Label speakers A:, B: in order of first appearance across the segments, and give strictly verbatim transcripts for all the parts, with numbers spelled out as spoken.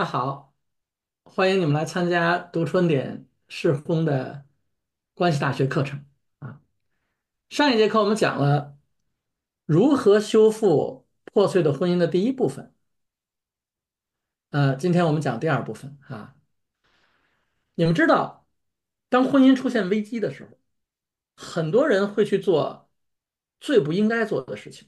A: 好，欢迎你们来参加读春点试婚的关系大学课程啊。上一节课我们讲了如何修复破碎的婚姻的第一部分，呃，今天我们讲第二部分啊。你们知道，当婚姻出现危机的时候，很多人会去做最不应该做的事情，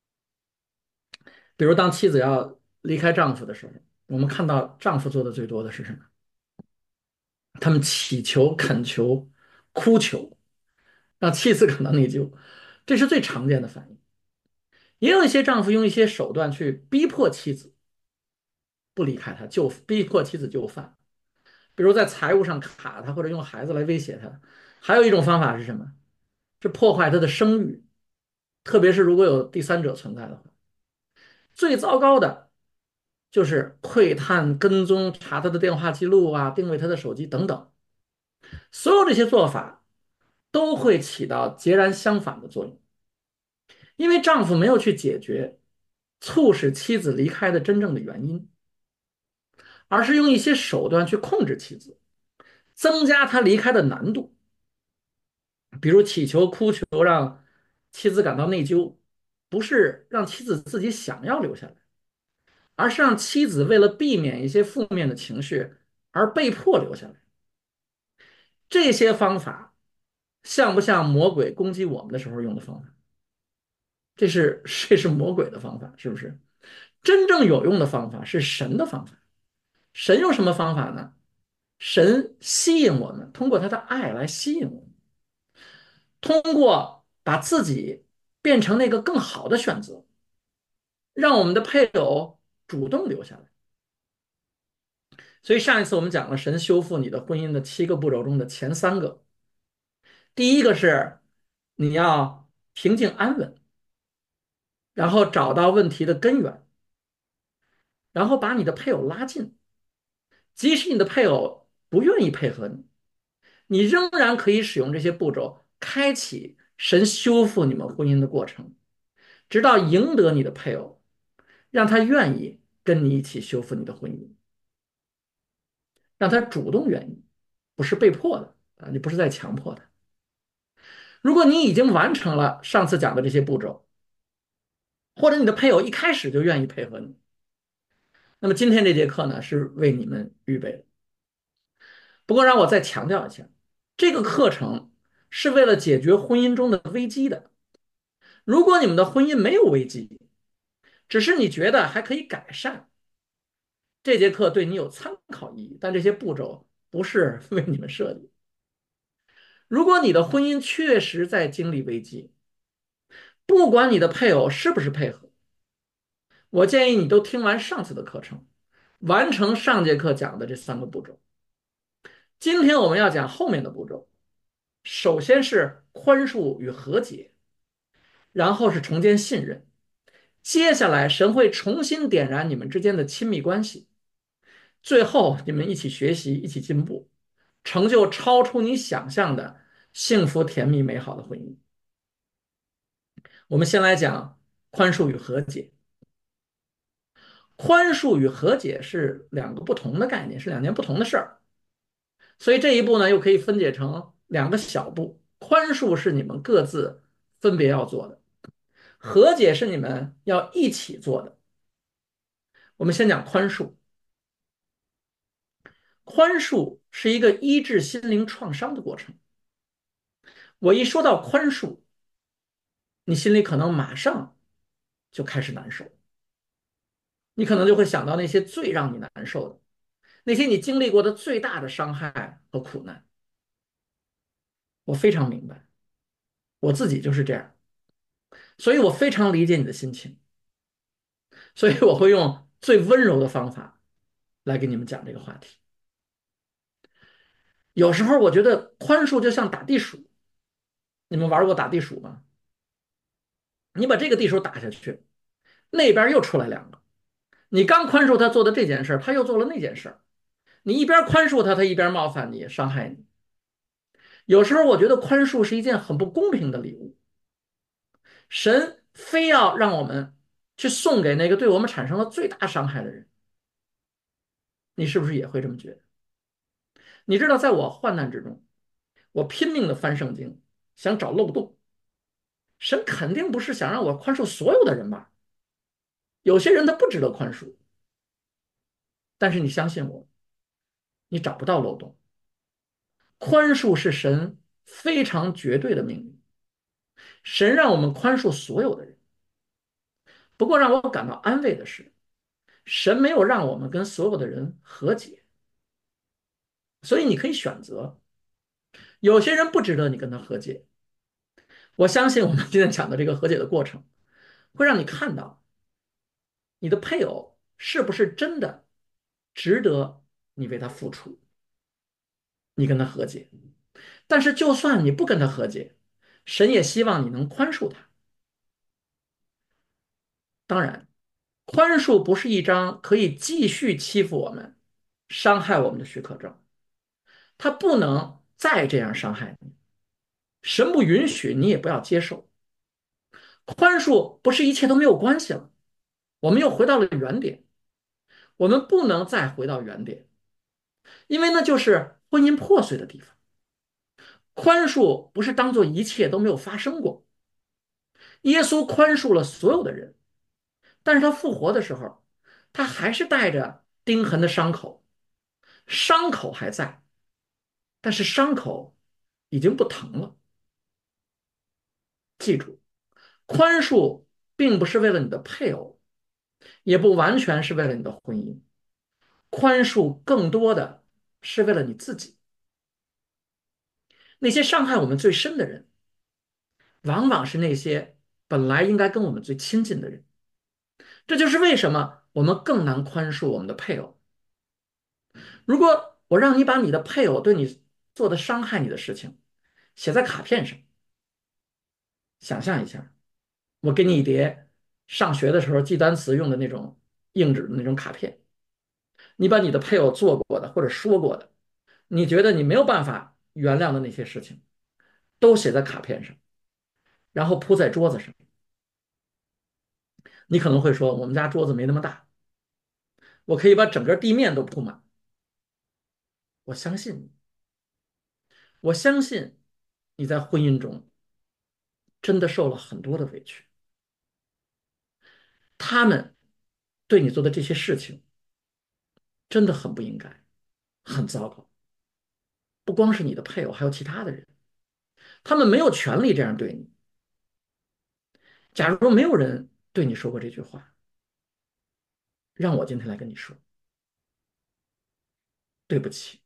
A: 比如当妻子要离开丈夫的时候，我们看到丈夫做的最多的是什么？他们祈求、恳求、哭求。让妻子感到内疚，这是最常见的反应。也有一些丈夫用一些手段去逼迫妻子不离开他，就逼迫妻子就范，比如在财务上卡他，或者用孩子来威胁他。还有一种方法是什么？是破坏他的声誉，特别是如果有第三者存在的话。最糟糕的就是窥探、跟踪、查他的电话记录啊，定位他的手机等等。所有这些做法都会起到截然相反的作用。因为丈夫没有去解决促使妻子离开的真正的原因，而是用一些手段去控制妻子，增加她离开的难度，比如祈求、哭求，让妻子感到内疚，不是让妻子自己想要留下来，而是让妻子为了避免一些负面的情绪而被迫留下来。这些方法像不像魔鬼攻击我们的时候用的方法？这是这是魔鬼的方法，是不是？真正有用的方法是神的方法。神用什么方法呢？神吸引我们，通过他的爱来吸引我们，通过把自己变成那个更好的选择，让我们的配偶主动留下来。所以上一次我们讲了神修复你的婚姻的七个步骤中的前三个，第一个是你要平静安稳，然后找到问题的根源，然后把你的配偶拉近，即使你的配偶不愿意配合你，你仍然可以使用这些步骤，开启神修复你们婚姻的过程，直到赢得你的配偶，让他愿意跟你一起修复你的婚姻，让他主动愿意，不是被迫的啊，你不是在强迫他。如果你已经完成了上次讲的这些步骤，或者你的配偶一开始就愿意配合你，那么今天这节课呢是为你们预备的。不过让我再强调一下，这个课程是为了解决婚姻中的危机的。如果你们的婚姻没有危机，只是你觉得还可以改善，这节课对你有参考意义，但这些步骤不是为你们设计。如果你的婚姻确实在经历危机，不管你的配偶是不是配合，我建议你都听完上次的课程，完成上节课讲的这三个步骤。今天我们要讲后面的步骤，首先是宽恕与和解，然后是重建信任，接下来神会重新点燃你们之间的亲密关系。最后，你们一起学习，一起进步，成就超出你想象的幸福、甜蜜、美好的婚姻。我们先来讲宽恕与和解。宽恕与和解是两个不同的概念，是两件不同的事儿。所以这一步呢，又可以分解成两个小步。宽恕是你们各自分别要做的，和解是你们要一起做的。我们先讲宽恕。宽恕是一个医治心灵创伤的过程。我一说到宽恕，你心里可能马上就开始难受，你可能就会想到那些最让你难受的，那些你经历过的最大的伤害和苦难。我非常明白，我自己就是这样，所以我非常理解你的心情，所以我会用最温柔的方法来给你们讲这个话题。有时候我觉得宽恕就像打地鼠，你们玩过打地鼠吗？你把这个地鼠打下去，那边又出来两个。你刚宽恕他做的这件事儿，他又做了那件事儿。你一边宽恕他，他一边冒犯你，伤害你。有时候我觉得宽恕是一件很不公平的礼物，神非要让我们去送给那个对我们产生了最大伤害的人。 你是不是也会这么觉得？你知道，在我患难之中，我拼命的翻圣经，想找漏洞。神肯定不是想让我宽恕所有的人吧？有些人他不值得宽恕，但是你相信我，你找不到漏洞。宽恕是神非常绝对的命令，神让我们宽恕所有的人。不过让我感到安慰的是，神没有让我们跟所有的人和解，所以你可以选择。有些人不值得你跟他和解。我相信我们今天讲的这个和解的过程，会让你看到你的配偶是不是真的值得你为他付出，你跟他和解。但是就算你不跟他和解，神也希望你能宽恕他。当然，宽恕不是一张可以继续欺负我们、伤害我们的许可证，他不能再这样伤害你。神不允许，你也不要接受。宽恕不是一切都没有关系了，我们又回到了原点。我们不能再回到原点，因为那就是婚姻破碎的地方。宽恕不是当做一切都没有发生过。耶稣宽恕了所有的人，但是他复活的时候，他还是带着钉痕的伤口，伤口还在，但是伤口已经不疼了。记住，宽恕并不是为了你的配偶，也不完全是为了你的婚姻，宽恕更多的是为了你自己。那些伤害我们最深的人，往往是那些本来应该跟我们最亲近的人。这就是为什么我们更难宽恕我们的配偶。如果我让你把你的配偶对你做的伤害你的事情写在卡片上，想象一下，我给你一叠上学的时候记单词用的那种硬纸的那种卡片，你把你的配偶做过的或者说过的，你觉得你没有办法原谅的那些事情，都写在卡片上，然后铺在桌子上。你可能会说，我们家桌子没那么大，我可以把整个地面都铺满。我相信你，我相信你在婚姻中真的受了很多的委屈，他们对你做的这些事情真的很不应该，很糟糕。不光是你的配偶，还有其他的人，他们没有权利这样对你。假如没有人对你说过这句话，让我今天来跟你说，对不起，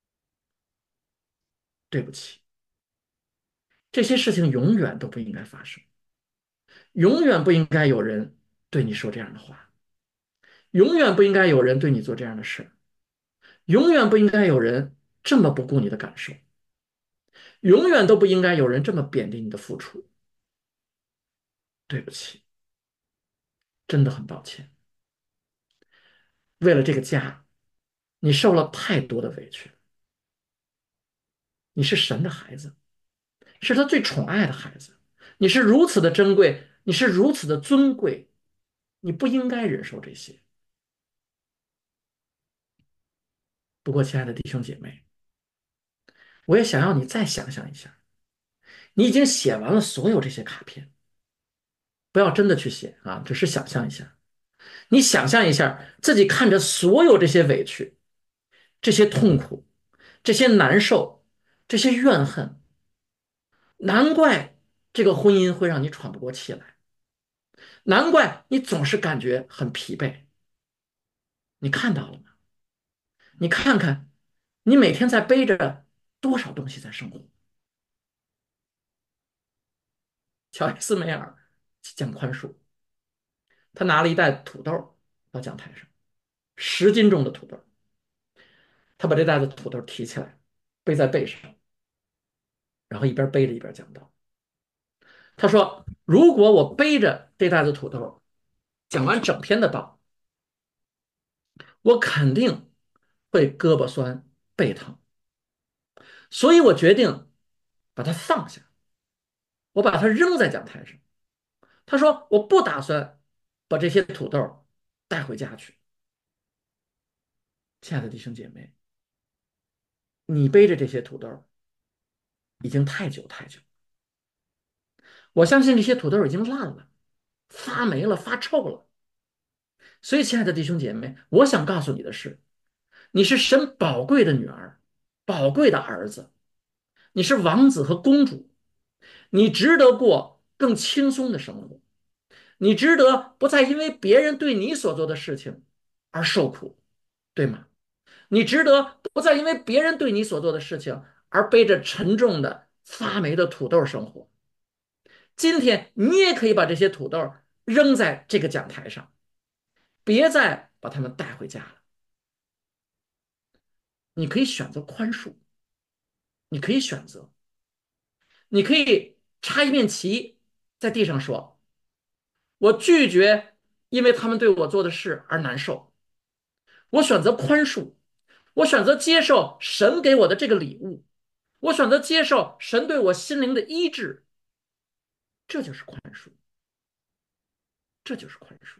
A: 对不起，这些事情永远都不应该发生，永远不应该有人对你说这样的话，永远不应该有人对你做这样的事，永远不应该有人这么不顾你的感受，永远都不应该有人这么贬低你的付出。对不起，真的很抱歉。为了这个家，你受了太多的委屈。你是神的孩子，是他最宠爱的孩子，你是如此的珍贵，你是如此的尊贵，你不应该忍受这些。不过，亲爱的弟兄姐妹，我也想要你再想象一下，你已经写完了所有这些卡片，不要真的去写啊，只是想象一下。你想象一下，自己看着所有这些委屈、这些痛苦、这些难受、这些怨恨，难怪这个婚姻会让你喘不过气来，难怪你总是感觉很疲惫。你看到了吗？你看看，你每天在背着多少东西在生活？乔伊斯梅尔讲宽恕，他拿了一袋土豆到讲台上，十斤重的土豆，他把这袋子土豆提起来，背在背上，然后一边背着一边讲道。他说：“如果我背着这袋子土豆讲完整篇的道，我肯定会胳膊酸背疼，所以我决定把它放下，我把它扔在讲台上。”他说：“我不打算把这些土豆带回家去。” 亲爱的弟兄姐妹，你背着这些土豆已经太久太久，我相信这些土豆已经烂了、发霉了、发臭了。所以，亲爱的弟兄姐妹，我想告诉你的是，你是神宝贵的女儿，宝贵的儿子，你是王子和公主，你值得过更轻松的生活，你值得不再因为别人对你所做的事情而受苦，对吗？你值得不再因为别人对你所做的事情而背着沉重的发霉的土豆生活。今天你也可以把这些土豆扔在这个讲台上，别再把它们带回家了。你可以选择宽恕，你可以选择，你可以插一面旗在地上说：“我拒绝因为他们对我做的事而难受，我选择宽恕，我选择接受神给我的这个礼物，我选择接受神对我心灵的医治。”这就是宽恕，这就是宽恕。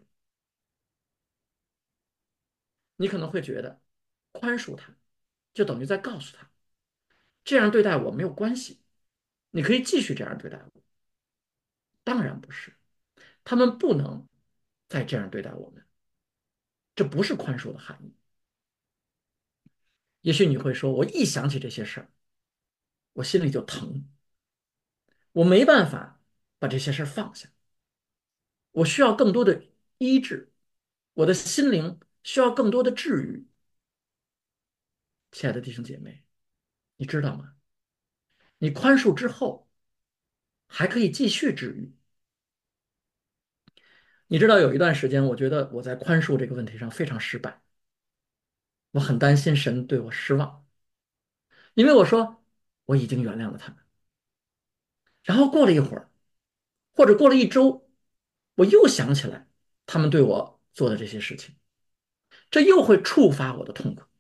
A: 你可能会觉得，宽恕他，就等于在告诉他，这样对待我没有关系，你可以继续这样对待我。当然不是，他们不能再这样对待我们，这不是宽恕的含义。也许你会说，我一想起这些事儿，我心里就疼，我没办法把这些事儿放下，我需要更多的医治，我的心灵需要更多的治愈。亲爱的弟兄姐妹，你知道吗？你宽恕之后，还可以继续治愈。你知道有一段时间，我觉得我在宽恕这个问题上非常失败，我很担心神对我失望，因为我说我已经原谅了他们，然后过了一会儿，或者过了一周，我又想起来他们对我做的这些事情，这又会触发我的痛苦。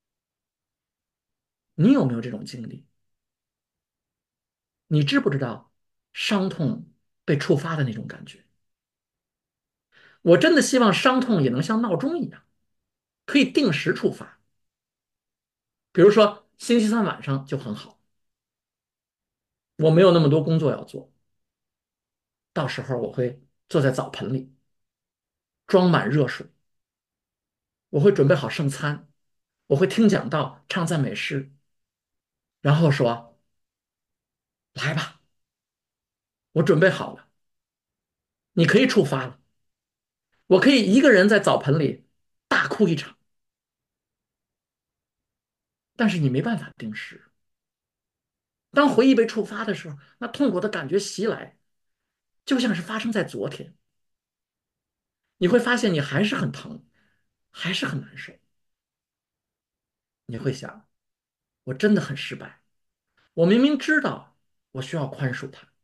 A: 你有没有这种经历？你知不知道伤痛被触发的那种感觉？我真的希望伤痛也能像闹钟一样，可以定时触发。比如说星期三晚上就很好，我没有那么多工作要做，到时候我会坐在澡盆里，装满热水，我会准备好圣餐，我会听讲道，唱赞美诗，然后说：“来吧，我准备好了，你可以出发了。”我可以一个人在澡盆里大哭一场，但是你没办法定时。当回忆被触发的时候，那痛苦的感觉袭来，就像是发生在昨天。你会发现你还是很疼，还是很难受。你会想，我真的很失败。我明明知道我需要宽恕他。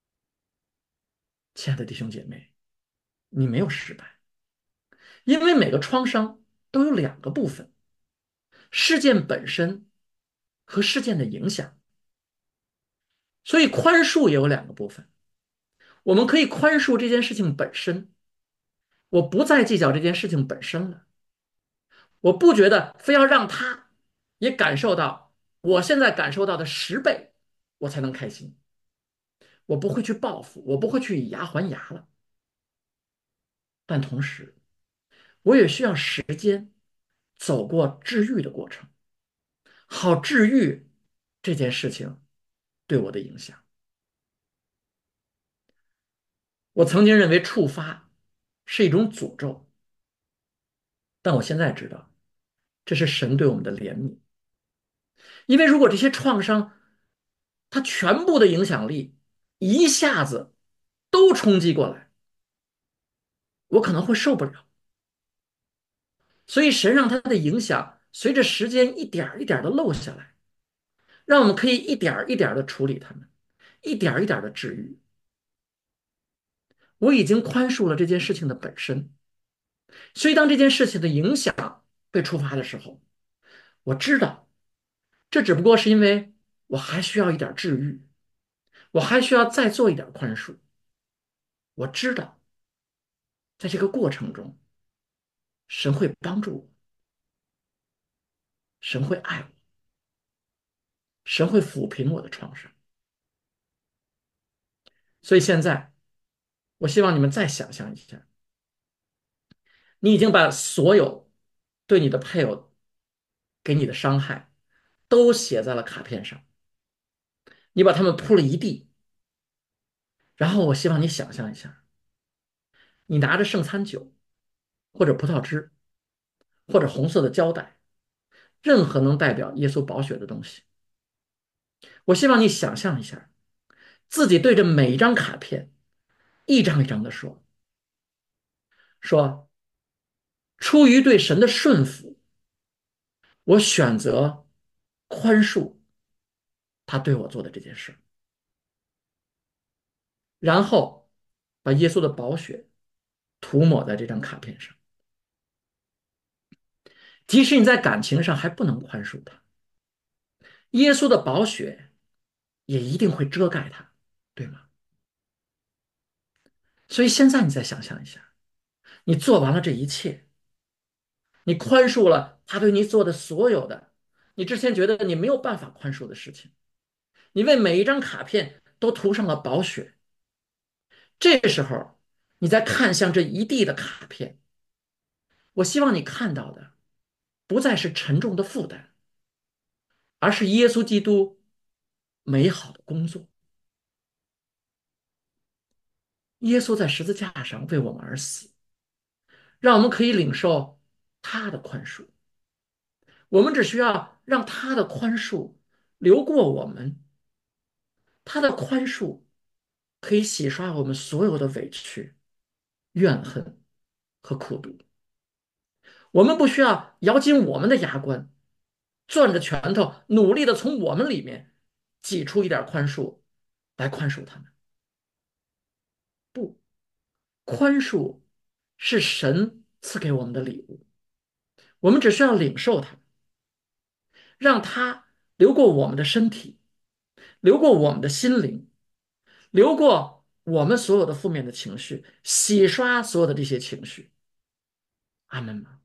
A: 亲爱的弟兄姐妹，你没有失败，因为每个创伤都有两个部分：事件本身和事件的影响。所以宽恕也有两个部分。我们可以宽恕这件事情本身，我不再计较这件事情本身了，我不觉得非要让他也感受到我现在感受到的十倍，我才能开心。我不会去报复，我不会去以牙还牙了。但同时，我也需要时间走过治愈的过程，好治愈这件事情对我的影响。我曾经认为触发是一种诅咒，但我现在知道，这是神对我们的怜悯。因为如果这些创伤，它全部的影响力一下子都冲击过来，我可能会受不了。所以神让它的影响随着时间一点儿一点的漏下来，让我们可以一点儿一点的处理它们，一点儿一点的治愈。我已经宽恕了这件事情的本身，所以当这件事情的影响被触发的时候，我知道这只不过是因为我还需要一点治愈，我还需要再做一点宽恕。我知道在这个过程中，神会帮助我， 神会爱我，神会抚平我的创伤。所以现在，我希望你们再想象一下，你已经把所有对你的配偶给你的伤害都写在了卡片上，你把它们铺了一地，然后我希望你想象一下，你拿着圣餐酒，或者葡萄汁，或者红色的胶带，任何能代表耶稣宝血的东西。我希望你想象一下，自己对着每一张卡片，一张一张的说：说出于对神的顺服，我选择宽恕他对我做的这件事，然后把耶稣的宝血涂抹在这张卡片上。即使你在感情上还不能宽恕他，耶稣的宝血也一定会遮盖他，对吗？所以现在你再想象一下，你做完了这一切，你宽恕了他对你做的所有的，你之前觉得你没有办法宽恕的事情，你为每一张卡片都涂上了宝血。这时候，你再看向这一地的卡片，我希望你看到的不再是沉重的负担，而是耶稣基督美好的工作。耶稣在十字架上为我们而死，让我们可以领受他的宽恕。我们只需要让他的宽恕流过我们，他的宽恕可以洗刷我们所有的委屈、怨恨和苦毒。我们不需要咬紧我们的牙关，攥着拳头，努力的从我们里面挤出一点宽恕来宽恕他们。不，宽恕是神赐给我们的礼物，我们只需要领受它，让它流过我们的身体，流过我们的心灵，流过我们所有的负面的情绪，洗刷所有的这些情绪。阿门吗？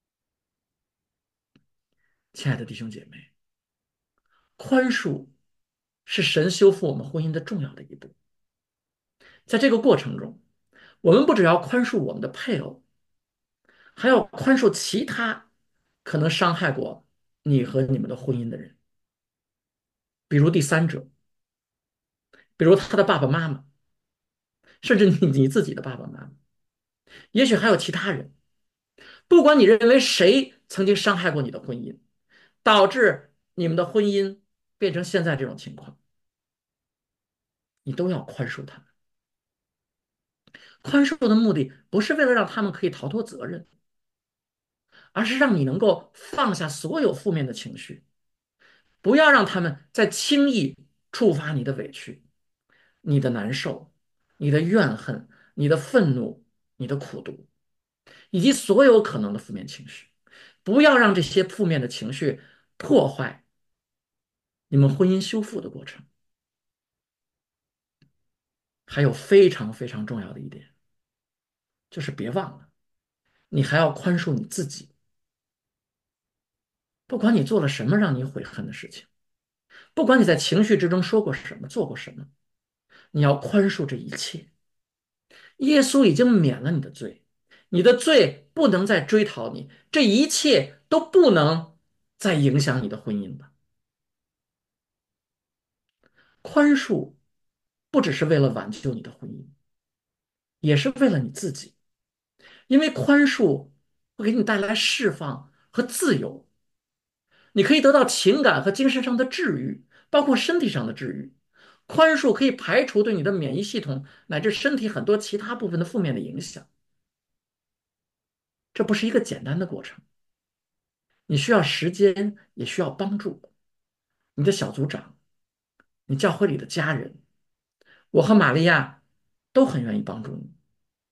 A: 亲爱的弟兄姐妹，宽恕是神修复我们婚姻的重要的一步。在这个过程中，我们不只要宽恕我们的配偶，还要宽恕其他可能伤害过你和你们的婚姻的人，比如第三者，比如他的爸爸妈妈，甚至你你自己的爸爸妈妈，也许还有其他人。不管你认为谁曾经伤害过你的婚姻，导致你们的婚姻变成现在这种情况，你都要宽恕他们。宽恕的目的不是为了让他们可以逃脱责任，而是让你能够放下所有负面的情绪，不要让他们再轻易触发你的委屈、你的难受、你的怨恨、你的愤怒、你的苦毒，以及所有可能的负面情绪。不要让这些负面的情绪破坏你们婚姻修复的过程。还有非常非常重要的一点，就是别忘了，你还要宽恕你自己。不管你做了什么让你悔恨的事情，不管你在情绪之中说过什么、做过什么，你要宽恕这一切。耶稣已经免了你的罪，你的罪不能再追讨你，这一切都不能再影响你的婚姻了。宽恕不只是为了挽救你的婚姻，也是为了你自己，因为宽恕会给你带来释放和自由。你可以得到情感和精神上的治愈，包括身体上的治愈。宽恕可以排除对你的免疫系统乃至身体很多其他部分的负面的影响。这不是一个简单的过程，你需要时间，也需要帮助。你的小组长，你教会里的家人，我和玛利亚都很愿意帮助你。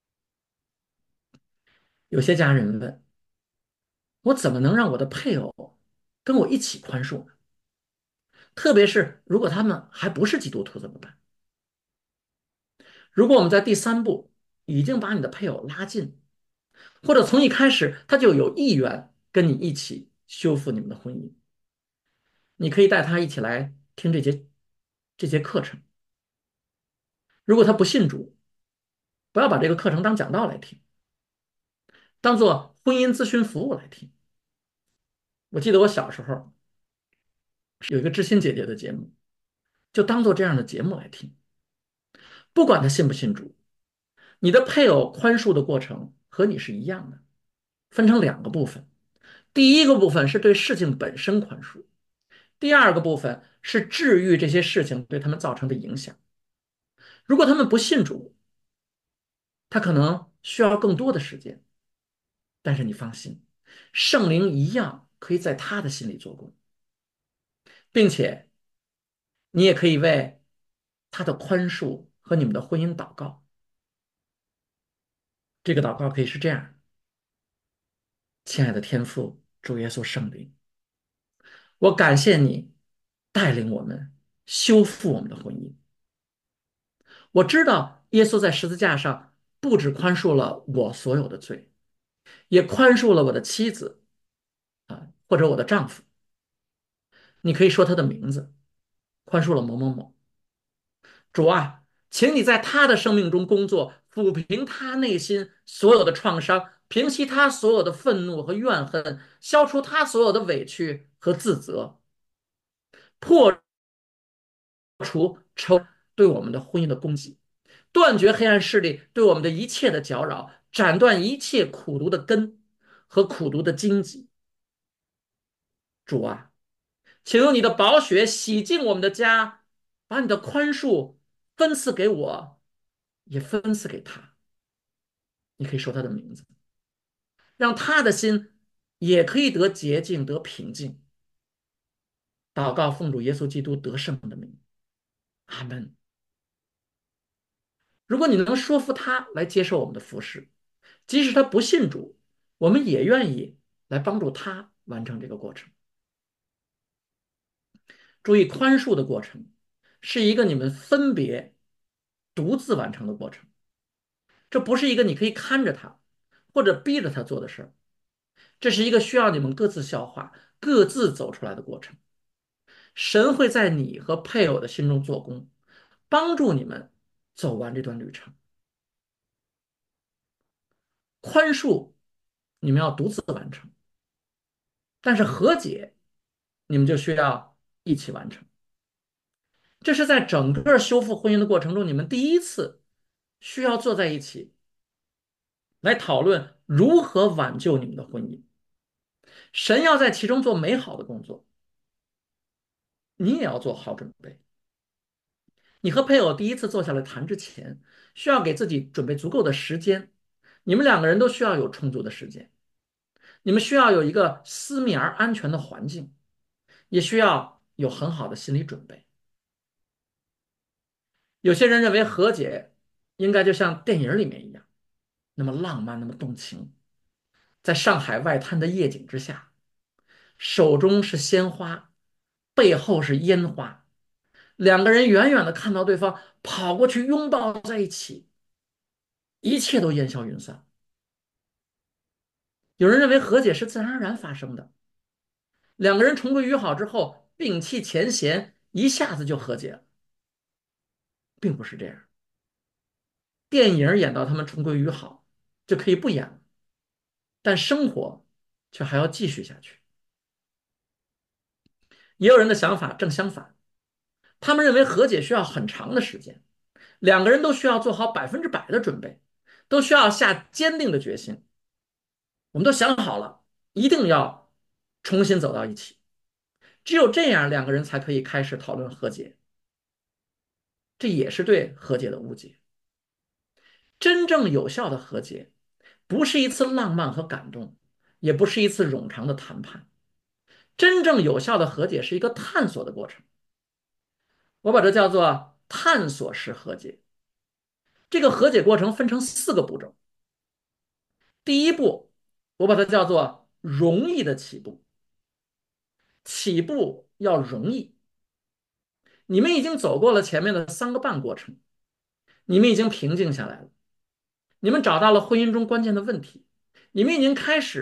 A: 有些家人问，我怎么能让我的配偶跟我一起宽恕呢？特别是如果他们还不是基督徒怎么办？如果我们在第三步已经把你的配偶拉近，或者从一开始他就有意愿跟你一起修复你们的婚姻。你可以带他一起来听这节这节课程。如果他不信主，不要把这个课程当讲道来听，当做婚姻咨询服务来听。我记得我小时候有一个知心姐姐的节目，就当做这样的节目来听。不管他信不信主，你的配偶宽恕的过程和你是一样的，分成两个部分。第一个部分是对事情本身宽恕，第二个部分是治愈这些事情对他们造成的影响。如果他们不信主，他可能需要更多的时间，但是你放心，圣灵一样可以在他的心里做工，并且你也可以为他的宽恕和你们的婚姻祷告。这个祷告可以是这样：亲爱的天父，主耶稣圣灵，我感谢你带领我们修复我们的婚姻。我知道耶稣在十字架上不只宽恕了我所有的罪，也宽恕了我的妻子啊，或者我的丈夫。你可以说他的名字，宽恕了某某某。主啊，请你在他的生命中工作，抚平他内心所有的创伤，平息他所有的愤怒和怨恨，消除他所有的委屈和自责，破除仇对我们的婚姻的攻击，断绝黑暗势力对我们的一切的搅扰，斩断一切苦毒的根和苦毒的荆棘。主啊，请用你的宝血洗净我们的家，把你的宽恕分赐给我，也分赐给他。你可以说他的名字，让他的心也可以得洁净、得平静。祷告奉主耶稣基督得胜的名，阿门。如果你能说服他来接受我们的服侍，即使他不信主，我们也愿意来帮助他完成这个过程。注意，宽恕的过程是一个你们分别独自完成的过程，这不是一个你可以看着他或者逼着他做的事儿，这是一个需要你们各自消化、各自走出来的过程。神会在你和配偶的心中做工，帮助你们走完这段旅程。宽恕你们要独自完成，但是和解你们就需要一起完成。这是在整个修复婚姻的过程中，你们第一次需要坐在一起来讨论如何挽救你们的婚姻。神要在其中做美好的工作，你也要做好准备。你和配偶第一次坐下来谈之前，需要给自己准备足够的时间。你们两个人都需要有充足的时间，你们需要有一个私密而安全的环境，也需要有很好的心理准备。有些人认为和解应该就像电影里面一样，那么浪漫，那么动情，在上海外滩的夜景之下，手中是鲜花，背后是烟花，两个人远远的看到对方，跑过去拥抱在一起，一切都烟消云散。有人认为和解是自然而然发生的，两个人重归于好之后，摒弃前嫌，一下子就和解了，并不是这样。电影演到他们重归于好，就可以不演了，但生活却还要继续下去。也有人的想法正相反，他们认为和解需要很长的时间，两个人都需要做好百分之百的准备，都需要下坚定的决心。我们都想好了，一定要重新走到一起，只有这样，两个人才可以开始讨论和解。这也是对和解的误解。真正有效的和解，不是一次浪漫和感动，也不是一次冗长的谈判。真正有效的和解是一个探索的过程，我把这叫做探索式和解。这个和解过程分成四个步骤。第一步，我把它叫做容易的起步。起步要容易。你们已经走过了前面的三个半过程，你们已经平静下来了，你们找到了婚姻中关键的问题，你们已经开始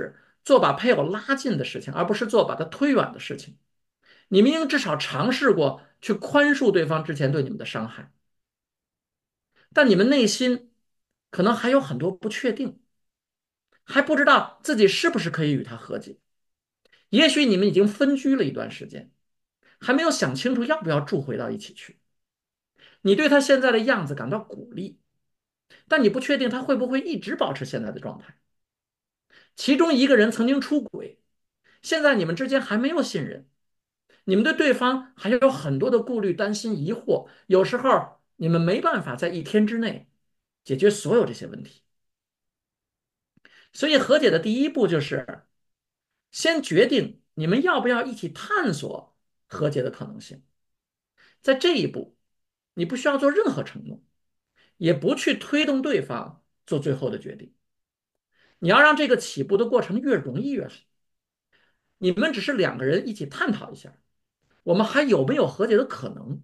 A: 做把配偶拉近的事情，而不是做把他推远的事情。你们应至少尝试过去宽恕对方之前对你们的伤害，但你们内心可能还有很多不确定，还不知道自己是不是可以与他和解。也许你们已经分居了一段时间，还没有想清楚要不要住回到一起去。你对他现在的样子感到鼓励，但你不确定他会不会一直保持现在的状态。其中一个人曾经出轨，现在你们之间还没有信任，你们对对方还有很多的顾虑、担心、疑惑，有时候你们没办法在一天之内解决所有这些问题。所以和解的第一步就是先决定你们要不要一起探索和解的可能性。在这一步，你不需要做任何承诺，也不去推动对方做最后的决定。你要让这个起步的过程越容易越好。你们只是两个人一起探讨一下，我们还有没有和解的可能？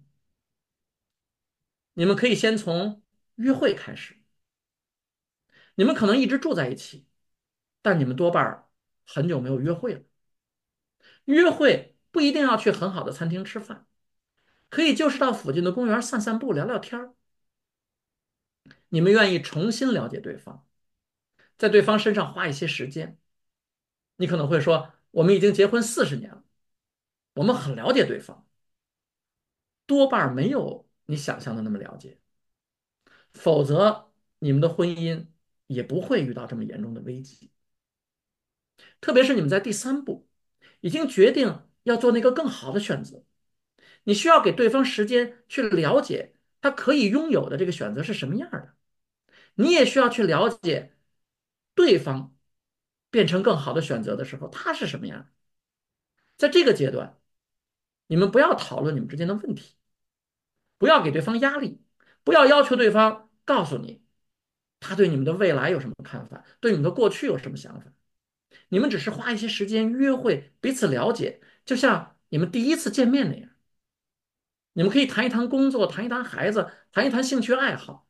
A: 你们可以先从约会开始。你们可能一直住在一起，但你们多半儿很久没有约会了。约会不一定要去很好的餐厅吃饭，可以就是到附近的公园散散步、聊聊天儿。你们愿意重新了解对方，在对方身上花一些时间。你可能会说，我们已经结婚四十年了，我们很了解对方，多半儿没有你想象的那么了解，否则你们的婚姻也不会遇到这么严重的危机。特别是你们在第三步已经决定要做那个更好的选择，你需要给对方时间去了解他可以拥有的这个选择是什么样的，你也需要去了解对方变成更好的选择的时候他是什么样的。在这个阶段，你们不要讨论你们之间的问题，不要给对方压力，不要要求对方告诉你他对你们的未来有什么看法，对你们的过去有什么想法。你们只是花一些时间约会，彼此了解，就像你们第一次见面那样。你们可以谈一谈工作，谈一谈孩子，谈一谈兴趣爱好。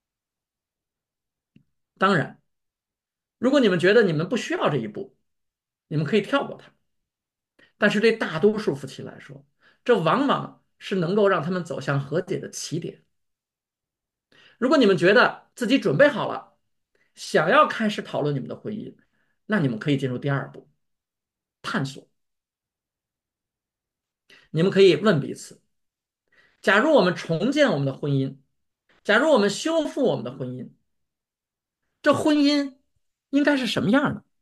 A: 当然，如果你们觉得你们不需要这一步，你们可以跳过它。但是对大多数夫妻来说，这往往是能够让他们走向和解的起点。如果你们觉得自己准备好了，想要开始讨论你们的婚姻，那你们可以进入第二步，探索。你们可以问彼此：假如我们重建我们的婚姻，假如我们修复我们的婚姻，这婚姻应该是什么样的？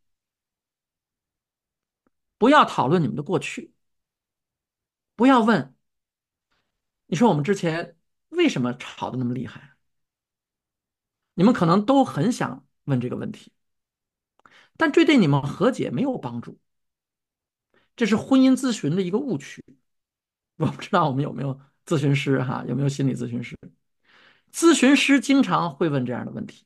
A: 不要讨论你们的过去，不要问你说我们之前为什么吵得那么厉害啊。你们可能都很想问这个问题，但这对你们和解没有帮助。这是婚姻咨询的一个误区。我不知道我们有没有咨询师哈，有没有心理咨询师？咨询师经常会问这样的问题：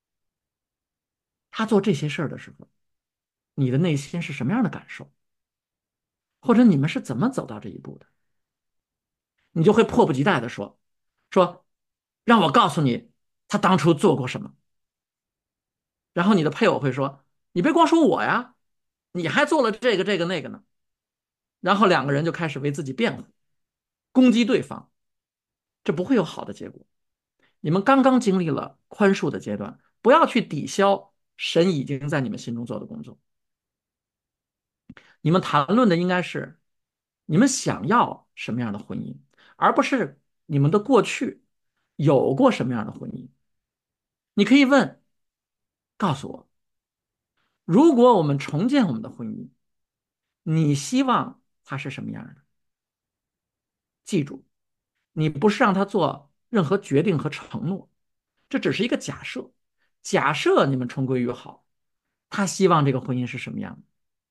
A: 他做这些事儿的时候，你的内心是什么样的感受？或者你们是怎么走到这一步的？你就会迫不及待的说说，让我告诉你他当初做过什么。然后你的配偶会说，你别光说我呀，你还做了这个这个那个呢。然后两个人就开始为自己辩护，攻击对方，这不会有好的结果。你们刚刚经历了宽恕的阶段，不要去抵消神已经在你们心中做的工作。你们谈论的应该是你们想要什么样的婚姻，而不是你们的过去有过什么样的婚姻。你可以问，告诉我，如果我们重建我们的婚姻，你希望它是什么样的？记住，你不是让他做任何决定和承诺，这只是一个假设。假设你们重归于好，他希望这个婚姻是什么样的？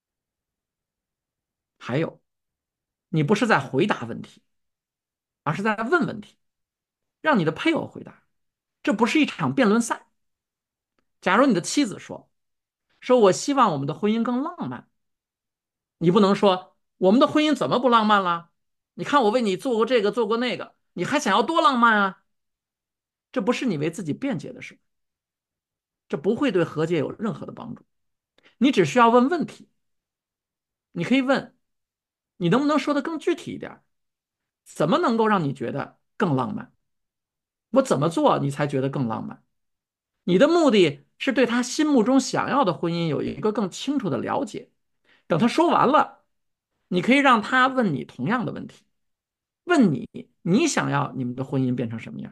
A: 还有，你不是在回答问题，而是在问问题，让你的配偶回答。这不是一场辩论赛。假如你的妻子说：“说我希望我们的婚姻更浪漫。”你不能说我们的婚姻怎么不浪漫了？你看我为你做过这个做过那个，你还想要多浪漫啊？这不是你为自己辩解的事，这不会对和解有任何的帮助。 你只需要问问题，你可以问你能不能说的更具体一点，怎么能够让你觉得更浪漫？我怎么做你才觉得更浪漫？你的目的是对他心目中想要的婚姻有一个更清楚的了解。等他说完了，你可以让他问你同样的问题，问你你想要你们的婚姻变成什么样？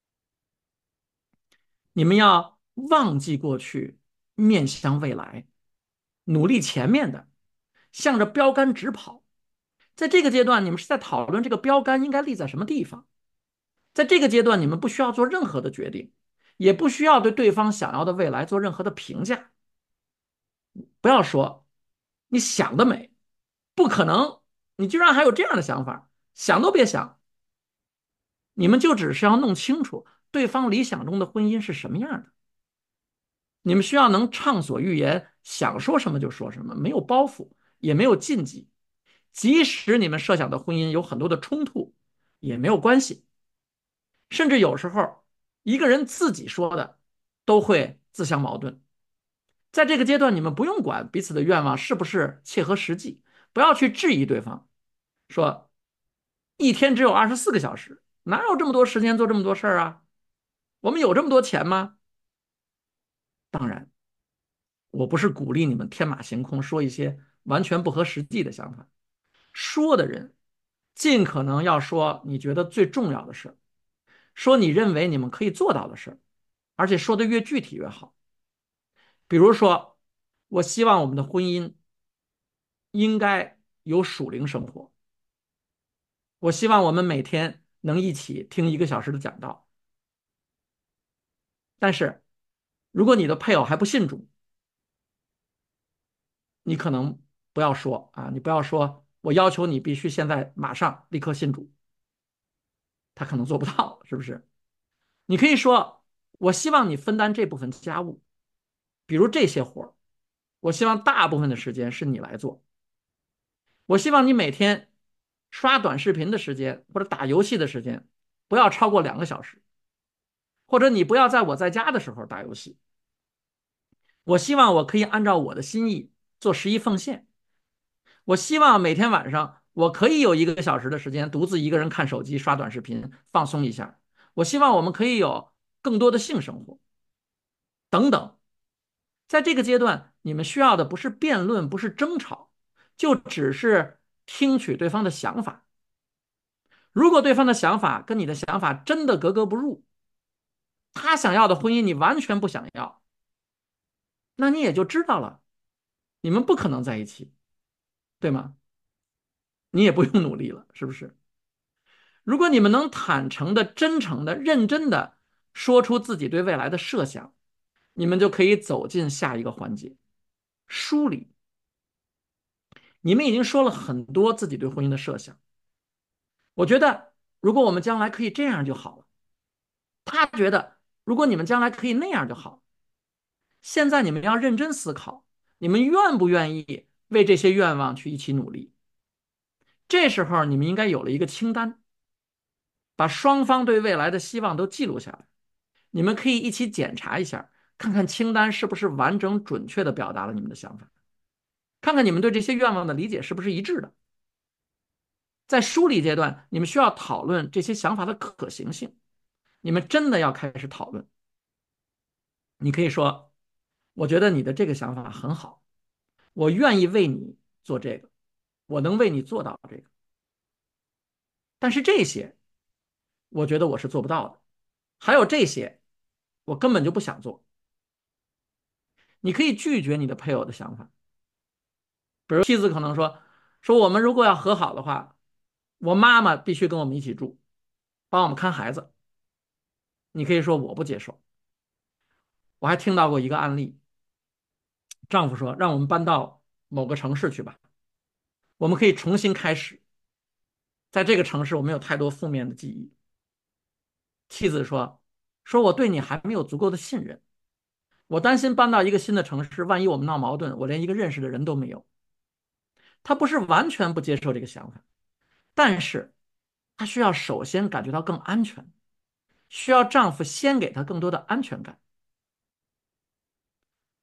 A: 你们要忘记过去，面向未来，努力前面的，向着标杆直跑。在这个阶段，你们是在讨论这个标杆应该立在什么地方。在这个阶段，你们不需要做任何的决定，也不需要对对方想要的未来做任何的评价。不要说你想得美，不可能，你居然还有这样的想法，想都别想。你们就只是要弄清楚对方理想中的婚姻是什么样的。你们需要能畅所欲言，想说什么就说什么，没有包袱，也没有禁忌。即使你们设想的婚姻有很多的冲突，也没有关系。甚至有时候，一个人自己说的都会自相矛盾。在这个阶段，你们不用管彼此的愿望是不是切合实际，不要去质疑对方，说一天只有二十四个小时，哪有这么多时间做这么多事儿啊？我们有这么多钱吗？当然，我不是鼓励你们天马行空说一些完全不合实际的想法。说的人尽可能要说你觉得最重要的事，说你认为你们可以做到的事，而且说的越具体越好。比如说，我希望我们的婚姻应该有属灵生活，我希望我们每天能一起听一个小时的讲道。但是，如果你的配偶还不信主，你可能不要说啊，你不要说我要求你必须现在马上立刻信主，他可能做不到，是不是？你可以说，我希望你分担这部分家务，比如这些活儿，我希望大部分的时间是你来做。我希望你每天刷短视频的时间或者打游戏的时间不要超过两个小时，或者你不要在我在家的时候打游戏。我希望我可以按照我的心意做十一奉献。我希望每天晚上我可以有一个小时的时间独自一个人看手机、刷短视频，放松一下。我希望我们可以有更多的性生活，等等。在这个阶段，你们需要的不是辩论，不是争吵，就只是听取对方的想法。如果对方的想法跟你的想法真的格格不入，他想要的婚姻你完全不想要，那你也就知道了，你们不可能在一起，对吗？你也不用努力了，是不是？如果你们能坦诚的、真诚的、认真的说出自己对未来的设想，你们就可以走进下一个环节，梳理。你们已经说了很多自己对婚姻的设想，我觉得如果我们将来可以这样就好了。他觉得如果你们将来可以那样就好。现在你们要认真思考，你们愿不愿意为这些愿望去一起努力？这时候你们应该有了一个清单，把双方对未来的希望都记录下来。你们可以一起检查一下，看看清单是不是完整准确地表达了你们的想法，看看你们对这些愿望的理解是不是一致的。在梳理阶段，你们需要讨论这些想法的可行性。你们真的要开始讨论。你可以说：“我觉得你的这个想法很好，我愿意为你做这个，我能为你做到这个。但是这些，我觉得我是做不到的。还有这些，我根本就不想做。”你可以拒绝你的配偶的想法，比如妻子可能说：“说我们如果要和好的话，我妈妈必须跟我们一起住，帮我们看孩子。”你可以说：“我不接受。”我还听到过一个案例，丈夫说：“让我们搬到某个城市去吧，我们可以重新开始。在这个城市，我们有太多负面的记忆。”妻子说：“说我对你还没有足够的信任，我担心搬到一个新的城市，万一我们闹矛盾，我连一个认识的人都没有。”他不是完全不接受这个想法，但是他需要首先感觉到更安全，需要丈夫先给他更多的安全感。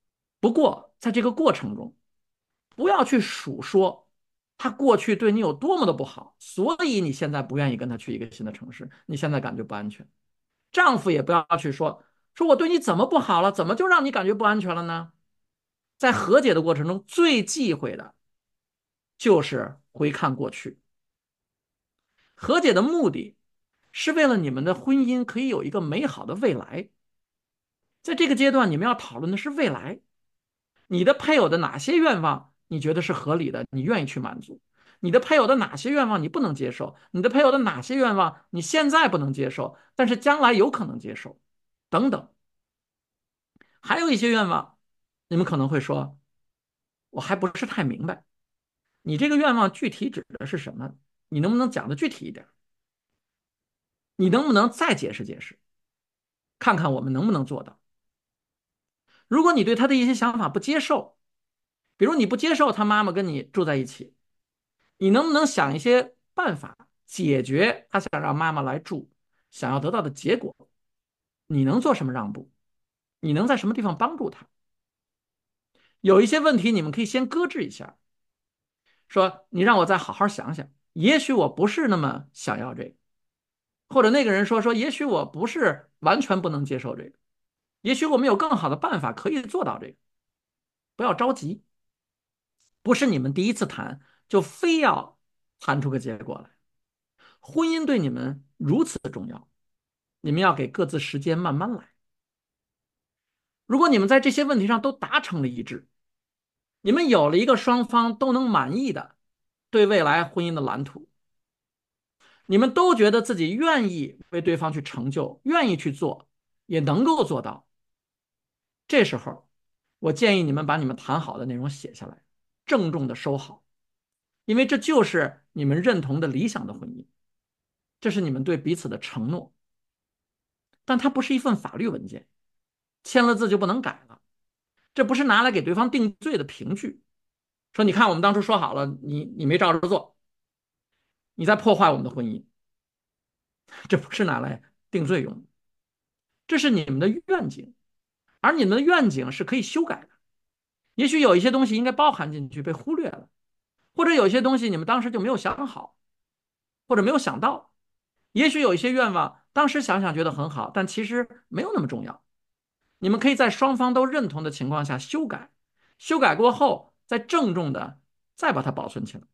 A: 不过在这个过程中，不要去数说他过去对你有多么的不好，所以你现在不愿意跟他去一个新的城市，你现在感觉不安全。丈夫也不要去说说我对你怎么不好了，怎么就让你感觉不安全了呢？在和解的过程中，最忌讳的就是回看过去。和解的目的是为了你们的婚姻可以有一个美好的未来。在这个阶段，你们要讨论的是未来，你的配偶的哪些愿望你觉得是合理的，你愿意去满足？你的配偶的哪些愿望你不能接受？你的配偶的哪些愿望你现在不能接受，但是将来有可能接受，等等。还有一些愿望，你们可能会说，我还不是太明白，你这个愿望具体指的是什么？你能不能讲的具体一点？你能不能再解释解释，看看我们能不能做到？如果你对他的一些想法不接受，比如你不接受他妈妈跟你住在一起，你能不能想一些办法解决他想让妈妈来住想要得到的结果？你能做什么让步？你能在什么地方帮助他？有一些问题你们可以先搁置一下，说你让我再好好想想，也许我不是那么想要这个，或者那个人说说，也许我不是完全不能接受这个，也许我们有更好的办法可以做到这个，不要着急，不是你们第一次谈就非要谈出个结果来。婚姻对你们如此重要，你们要给各自时间慢慢来。如果你们在这些问题上都达成了一致，你们有了一个双方都能满意的对未来婚姻的蓝图，你们都觉得自己愿意为对方去成就，愿意去做，也能够做到。这时候，我建议你们把你们谈好的内容写下来，郑重的收好，因为这就是你们认同的理想的婚姻，这是你们对彼此的承诺。但它不是一份法律文件，签了字就不能改了。这不是拿来给对方定罪的凭据，说你看我们当初说好了，你你没照着做，你在破坏我们的婚姻，这不是拿来定罪用的，这是你们的愿景，而你们的愿景是可以修改的。也许有一些东西应该包含进去，被忽略了，或者有些东西你们当时就没有想好，或者没有想到。也许有一些愿望当时想想觉得很好，但其实没有那么重要。你们可以在双方都认同的情况下修改，修改过后再郑重的再把它保存起来。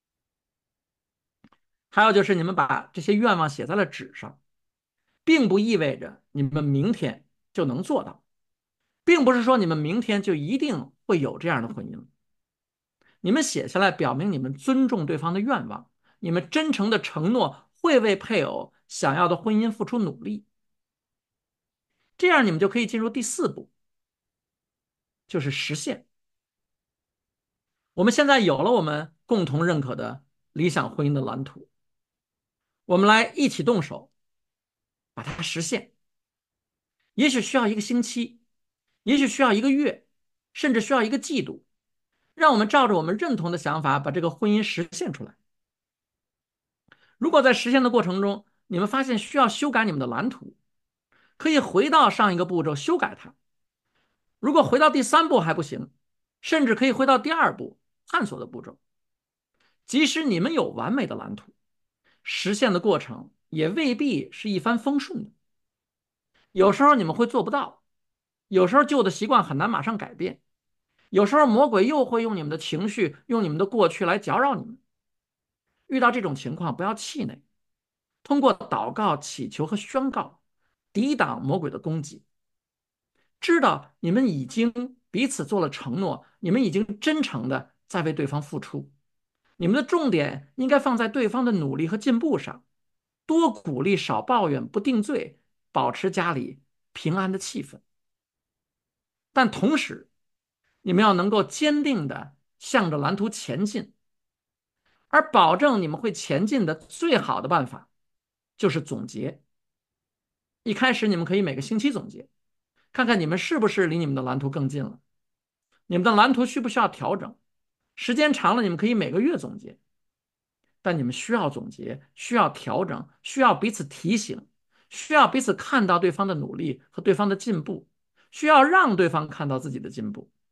A: 还有就是你们把这些愿望写在了纸上，并不意味着你们明天就能做到，并不是说你们明天就一定会有这样的婚姻。你们写下来，表明你们尊重对方的愿望，你们真诚的承诺会为配偶想要的婚姻付出努力。这样你们就可以进入第四步，就是实现。我们现在有了我们共同认可的理想婚姻的蓝图，我们来一起动手把它实现。也许需要一个星期，也许需要一个月，甚至需要一个季度，让我们照着我们认同的想法把这个婚姻实现出来。如果在实现的过程中，你们发现需要修改你们的蓝图，可以回到上一个步骤修改它。如果回到第三步还不行，甚至可以回到第二步探索的步骤。即使你们有完美的蓝图，实现的过程也未必是一帆风顺的。有时候你们会做不到，有时候旧的习惯很难马上改变，有时候魔鬼又会用你们的情绪，用你们的过去来搅扰你们。遇到这种情况，不要气馁，通过祷告、祈求和宣告，抵挡魔鬼的攻击。知道你们已经彼此做了承诺，你们已经真诚的在为对方付出。你们的重点应该放在对方的努力和进步上，多鼓励，少抱怨，不定罪，保持家里平安的气氛。但同时，你们要能够坚定的向着蓝图前进，而保证你们会前进的最好的办法就是总结。一开始你们可以每个星期总结，看看你们是不是离你们的蓝图更近了，你们的蓝图需不需要调整。时间长了，你们可以每个月总结。但你们需要总结，需要调整，需要彼此提醒，需要彼此看到对方的努力和对方的进步，需要让对方看到自己的进步。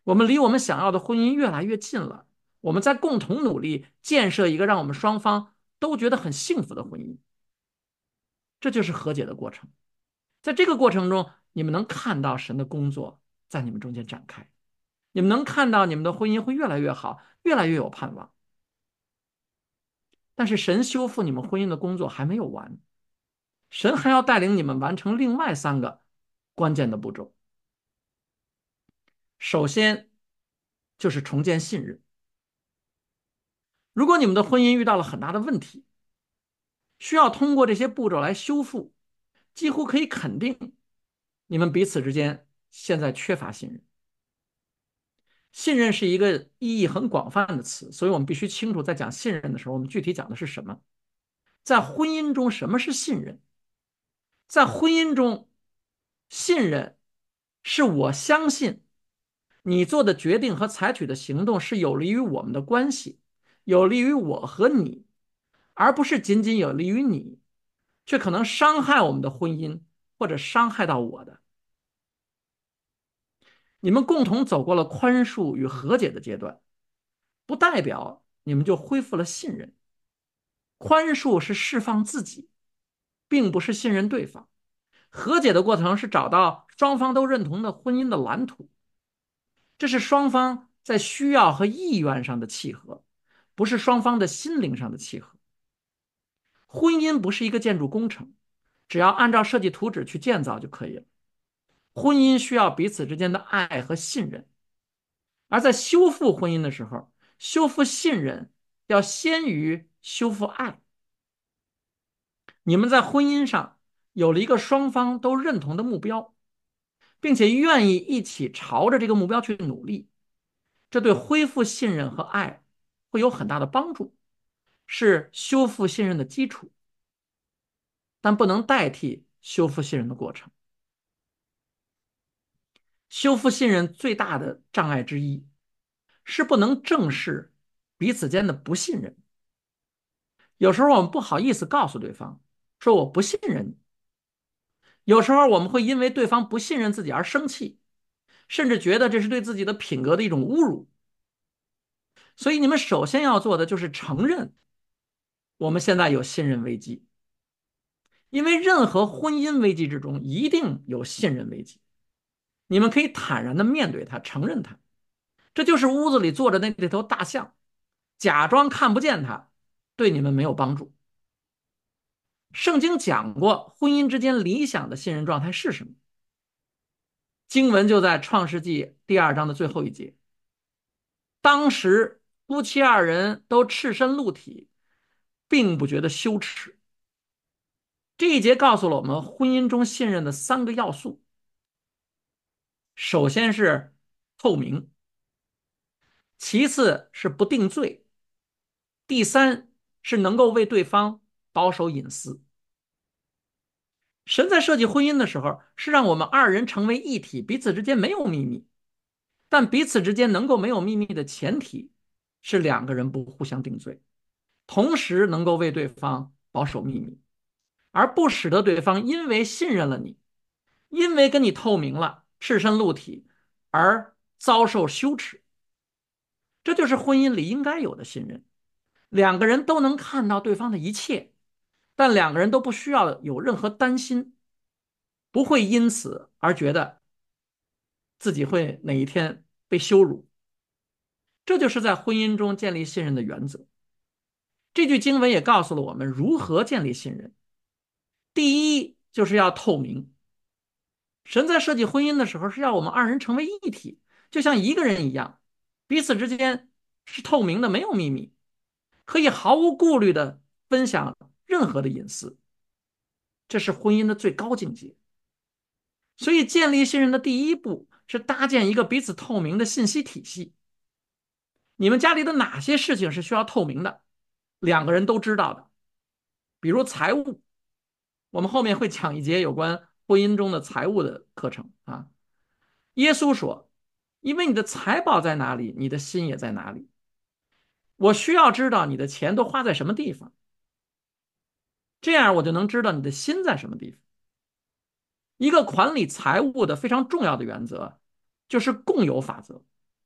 A: 我们离我们想要的婚姻越来越近了，我们在共同努力建设一个让我们双方都觉得很幸福的婚姻，这就是和解的过程。在这个过程中，你们能看到神的工作在你们中间展开，你们能看到你们的婚姻会越来越好，越来越有盼望。但是神修复你们婚姻的工作还没有完，神还要带领你们完成另外三个关键的步骤。首先就是重建信任。如果你们的婚姻遇到了很大的问题，需要通过这些步骤来修复，几乎可以肯定，你们彼此之间现在缺乏信任。信任是一个意义很广泛的词，所以我们必须清楚，在讲信任的时候，我们具体讲的是什么。在婚姻中，什么是信任？在婚姻中，信任是我相信你做的决定和采取的行动是有利于我们的关系，有利于我和你，而不是仅仅有利于你，却可能伤害我们的婚姻或者伤害到我的。你们共同走过了宽恕与和解的阶段，不代表你们就恢复了信任。宽恕是释放自己，并不是信任对方。和解的过程是找到双方都认同的婚姻的蓝图，这是双方在需要和意愿上的契合，不是双方的心灵上的契合。婚姻不是一个建筑工程，只要按照设计图纸去建造就可以了。婚姻需要彼此之间的爱和信任，而在修复婚姻的时候，修复信任要先于修复爱。你们在婚姻上有了一个双方都认同的目标，并且愿意一起朝着这个目标去努力，这对恢复信任和爱会有很大的帮助，是修复信任的基础，但不能代替修复信任的过程。修复信任最大的障碍之一是不能正视彼此间的不信任。有时候我们不好意思告诉对方说我不信任你，有时候我们会因为对方不信任自己而生气，甚至觉得这是对自己的品格的一种侮辱。所以你们首先要做的就是承认我们现在有信任危机，因为任何婚姻危机之中一定有信任危机。你们可以坦然的面对它，承认它。这就是屋子里坐着那那头大象，假装看不见它，对你们没有帮助。圣经讲过婚姻之间理想的信任状态是什么，经文就在创世纪第二章的最后一节。当时夫妻二人都赤身露体，并不觉得羞耻。这一节告诉了我们婚姻中信任的三个要素。首先是透明，其次是不定罪，第三是能够为对方保守隐私。神在设计婚姻的时候，是让我们二人成为一体，彼此之间没有秘密。但彼此之间能够没有秘密的前提是两个人不互相定罪，同时能够为对方保守秘密，而不使得对方因为信任了你，因为跟你透明了，赤身露体而遭受羞耻。这就是婚姻里应该有的信任，两个人都能看到对方的一切，但两个人都不需要有任何担心，不会因此而觉得自己会哪一天被羞辱。这就是在婚姻中建立信任的原则。这句经文也告诉了我们如何建立信任。第一，就是要透明。神在设计婚姻的时候是要我们二人成为一体，就像一个人一样，彼此之间是透明的，没有秘密，可以毫无顾虑的分享任何的隐私。这是婚姻的最高境界。所以，建立信任的第一步是搭建一个彼此透明的信息体系。你们家里的哪些事情是需要透明的，两个人都知道的，比如财务，我们后面会讲一节有关婚姻中的财务的课程啊。耶稣说：“因为你的财宝在哪里，你的心也在哪里。”我需要知道你的钱都花在什么地方，这样我就能知道你的心在什么地方。一个管理财务的非常重要的原则就是共有法则。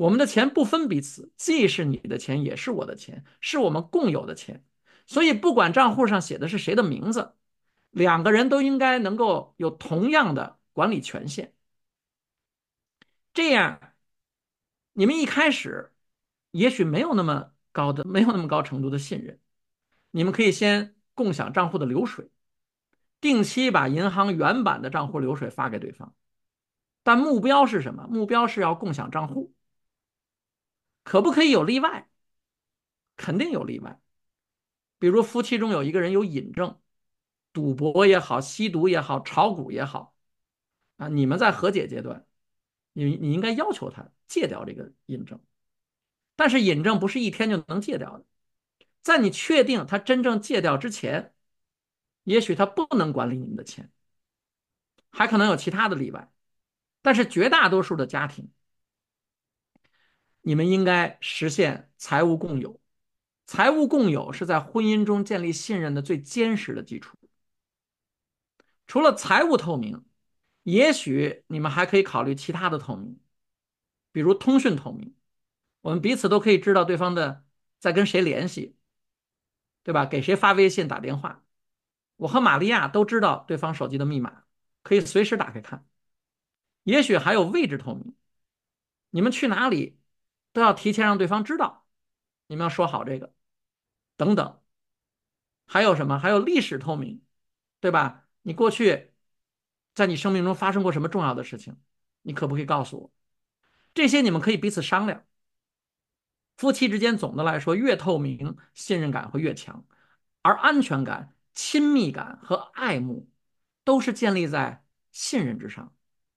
A: 我们的钱不分彼此，既是你的钱，也是我的钱，是我们共有的钱。所以，不管账户上写的是谁的名字，两个人都应该能够有同样的管理权限。这样，你们一开始也许没有那么高的，没有那么高程度的信任。你们可以先共享账户的流水，定期把银行原版的账户流水发给对方。但目标是什么？目标是要共享账户。可不可以有例外？肯定有例外。比如夫妻中有一个人有瘾症，赌博也好，吸毒也好，炒股也好，啊，你们在和解阶段，你你应该要求他戒掉这个瘾症。但是瘾症不是一天就能戒掉的，在你确定他真正戒掉之前，也许他不能管理你们的钱，还可能有其他的例外。但是绝大多数的家庭，你们应该实现财务共有。财务共有是在婚姻中建立信任的最坚实的基础。除了财务透明，也许你们还可以考虑其他的透明，比如通讯透明，我们彼此都可以知道对方的在跟谁联系，对吧？给谁发微信、打电话。我和玛利亚都知道对方手机的密码，可以随时打开看。也许还有位置透明，你们去哪里都要提前让对方知道，你们要说好这个，等等。还有什么？还有历史透明，对吧？你过去在你生命中发生过什么重要的事情，你可不可以告诉我？这些你们可以彼此商量。夫妻之间总的来说越透明，信任感会越强，而安全感、亲密感和爱慕都是建立在信任之上。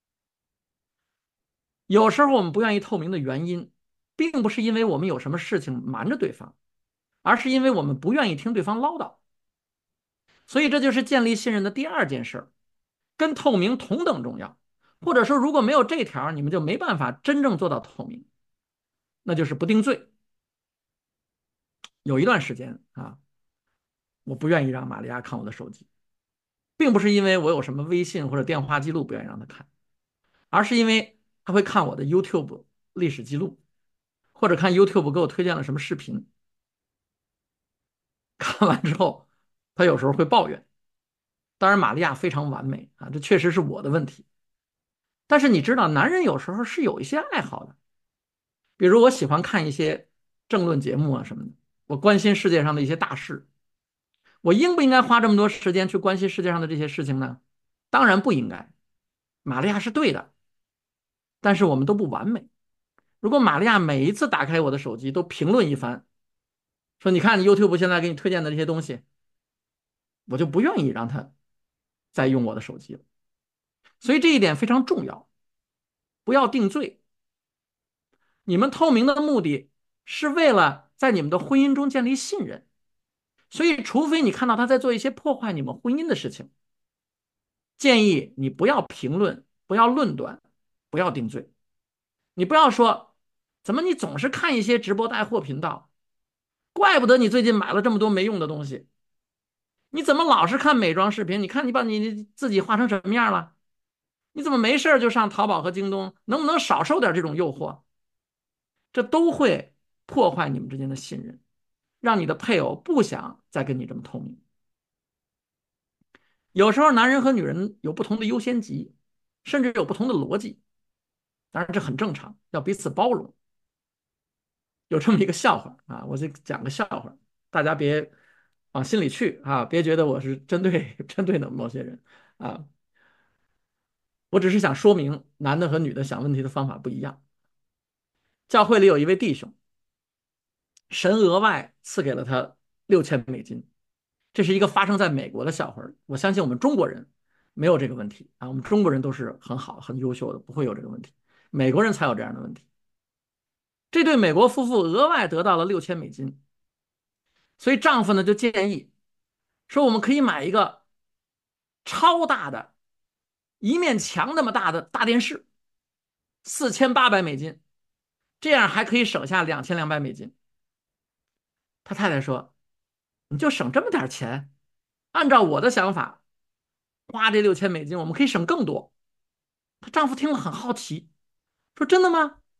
A: 有时候我们不愿意透明的原因，并不是因为我们有什么事情瞒着对方，而是因为我们不愿意听对方唠叨。所以这就是建立信任的第二件事，跟透明同等重要。或者说，如果没有这条，你们就没办法真正做到透明，那就是不定罪。有一段时间啊，我不愿意让玛利亚看我的手机，并不是因为我有什么微信或者电话记录不愿意让她看，而是因为她会看我的 YouTube 历史记录，或者看 YouTube 给我推荐了什么视频，看完之后，她有时候会抱怨。当然，玛利亚非常完美啊，这确实是我的问题。但是你知道，男人有时候是有一些爱好的，比如我喜欢看一些政论节目啊什么的，我关心世界上的一些大事。我应不应该花这么多时间去关心世界上的这些事情呢？当然不应该。玛利亚是对的，但是我们都不完美。如果玛利亚每一次打开我的手机都评论一番，说你看 YouTube 现在给你推荐的这些东西，我就不愿意让她再用我的手机了。所以这一点非常重要，不要定罪。你们透明的目的是为了在你们的婚姻中建立信任，所以除非你看到他在做一些破坏你们婚姻的事情，建议你不要评论，不要论断，不要定罪。你不要说怎么你总是看一些直播带货频道，怪不得你最近买了这么多没用的东西。你怎么老是看美妆视频？你看你把你自己画成什么样了？你怎么没事就上淘宝和京东？能不能少受点这种诱惑？这都会破坏你们之间的信任，让你的配偶不想再跟你这么透明。有时候男人和女人有不同的优先级，甚至有不同的逻辑，当然这很正常，要彼此包容。有这么一个笑话啊，我就讲个笑话，大家别往心里去啊，别觉得我是针对针对的某些人啊，我只是想说明男的和女的想问题的方法不一样。教会里有一位弟兄，神额外赐给了他六千美金，这是一个发生在美国的笑话，我相信我们中国人没有这个问题啊，我们中国人都是很好、很优秀的，不会有这个问题。美国人才有这样的问题。这对美国夫妇额外得到了六千美金，所以丈夫呢就建议说，我们可以买一个超大的、一面墙那么大的大电视，四千八百美金，这样还可以省下两千两百美金。他太太说：“你就省这么点钱，按照我的想法，花这六千美金，我们可以省更多。”她丈夫听了很好奇，说：“真的吗？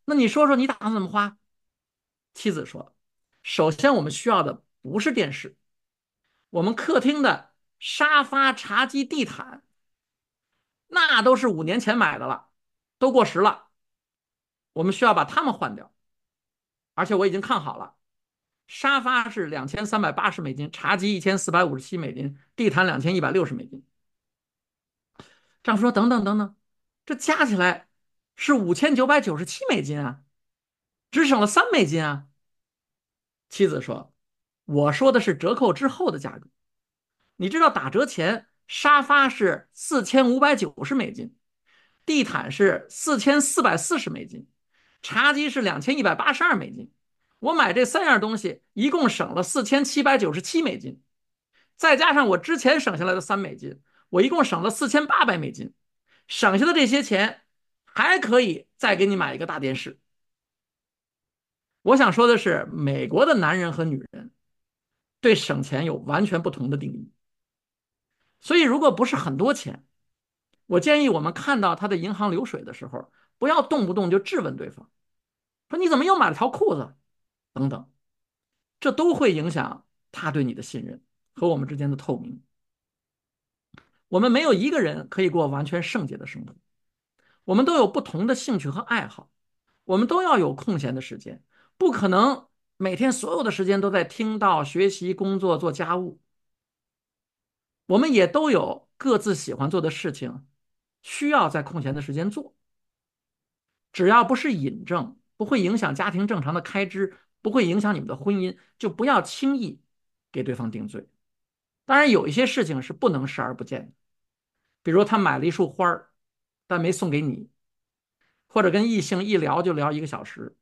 A: 那你说说你打算怎么花？妻子说，首先我们需要的不是电视，我们客厅的沙发、茶几、地毯，那都是五年前买的了，都过时了，我们需要把它们换掉。而且我已经看好了，沙发是两千三百八十美金，茶几一千四百五十七美金，地毯两千一百六十美金。丈夫说：“等等等等，这加起来是五千九百九十七美金啊，只省了三美金啊。”妻子说：“我说的是折扣之后的价格。你知道打折前沙发是四千五百九十美金，地毯是四千四百四十美金，茶几是两千一百八十二美金。我买这三样东西一共省了四千七百九十七美金，再加上我之前省下来的三美金，我一共省了四千八百美金。省下的这些钱还可以再给你买一个大电视。”我想说的是，美国的男人和女人对省钱有完全不同的定义。所以，如果不是很多钱，我建议我们看到他的银行流水的时候，不要动不动就质问对方，说你怎么又买了条裤子，等等，这都会影响他对你的信任和我们之间的透明。我们没有一个人可以过完全圣洁的生活，我们都有不同的兴趣和爱好，我们都要有空闲的时间，不可能每天所有的时间都在听到、学习、工作、做家务。我们也都有各自喜欢做的事情，需要在空闲的时间做。只要不是引证，不会影响家庭正常的开支，不会影响你们的婚姻，就不要轻易给对方定罪。当然，有一些事情是不能视而不见的，比如他买了一束花儿，但没送给你，或者跟异性一聊就聊一个小时。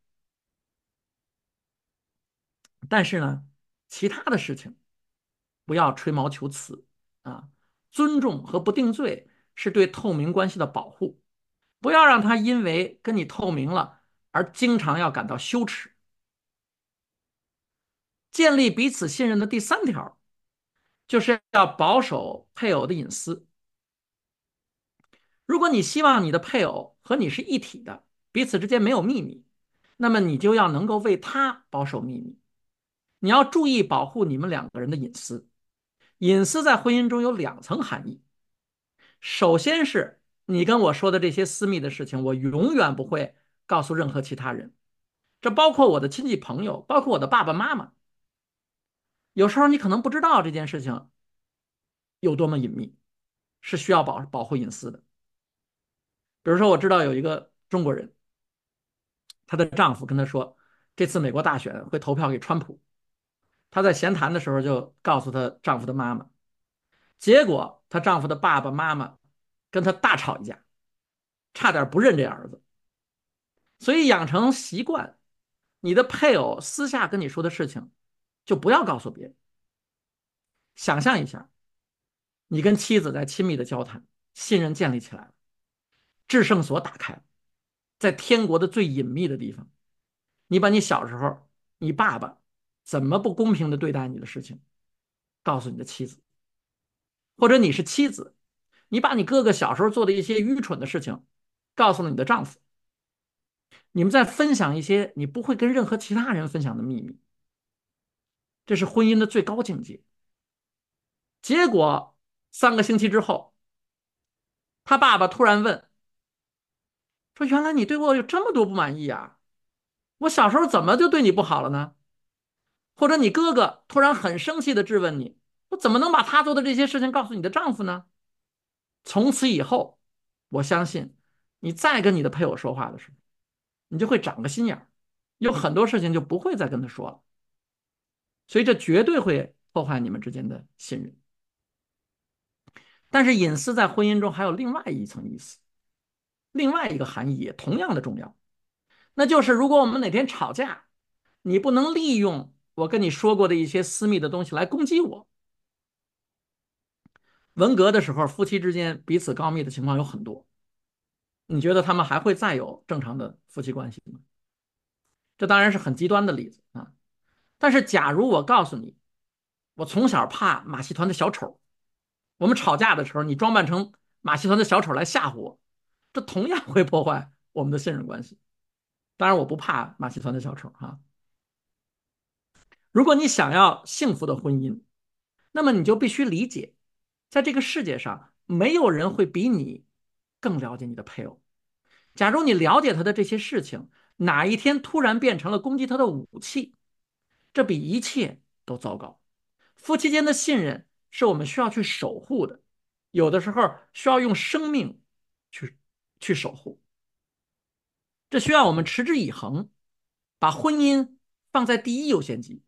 A: 但是呢，其他的事情不要吹毛求疵啊。尊重和不定罪是对透明关系的保护，不要让他因为跟你透明了而经常要感到羞耻。建立彼此信任的第三条就是要保守配偶的隐私。如果你希望你的配偶和你是一体的，彼此之间没有秘密，那么你就要能够为他保守秘密。你要注意保护你们两个人的隐私。隐私在婚姻中有两层含义。首先是你跟我说的这些私密的事情，我永远不会告诉任何其他人，这包括我的亲戚朋友，包括我的爸爸妈妈。有时候你可能不知道这件事情有多么隐秘，是需要保保护隐私的。比如说，我知道有一个中国人，她的丈夫跟她说，这次美国大选会投票给川普。她在闲谈的时候就告诉她丈夫的妈妈，结果她丈夫的爸爸妈妈跟她大吵一架，差点不认这儿子。所以养成习惯，你的配偶私下跟你说的事情，就不要告诉别人。想象一下，你跟妻子在亲密的交谈，信任建立起来了，制胜锁打开了，在天国的最隐秘的地方，你把你小时候你爸爸怎么不公平的对待你的事情告诉你的妻子，或者你是妻子，你把你哥哥小时候做的一些愚蠢的事情告诉了你的丈夫，你们在分享一些你不会跟任何其他人分享的秘密，这是婚姻的最高境界。结果三个星期之后，他爸爸突然问说：“原来你对我有这么多不满意啊？我小时候怎么就对你不好了呢？”或者你哥哥突然很生气的质问你：“我怎么能把他做的这些事情告诉你的丈夫呢？”从此以后，我相信你再跟你的配偶说话的时候，你就会长个心眼儿，有很多事情就不会再跟他说了。所以这绝对会破坏你们之间的信任。但是隐私在婚姻中还有另外一层意思，另外一个含义也同样的重要，那就是如果我们哪天吵架，你不能利用我跟你说过的一些私密的东西来攻击我。文革的时候，夫妻之间彼此告密的情况有很多，你觉得他们还会再有正常的夫妻关系吗？这当然是很极端的例子啊。但是假如我告诉你，我从小怕马戏团的小丑，我们吵架的时候，你装扮成马戏团的小丑来吓唬我，这同样会破坏我们的信任关系。 当然，我不怕马戏团的小丑哈。如果你想要幸福的婚姻，那么你就必须理解，在这个世界上，没有人会比你更了解你的配偶。假如你了解他的这些事情，哪一天突然变成了攻击他的武器，这比一切都糟糕。夫妻间的信任是我们需要去守护的，有的时候需要用生命去去守护，这需要我们持之以恒，把婚姻放在第一优先级。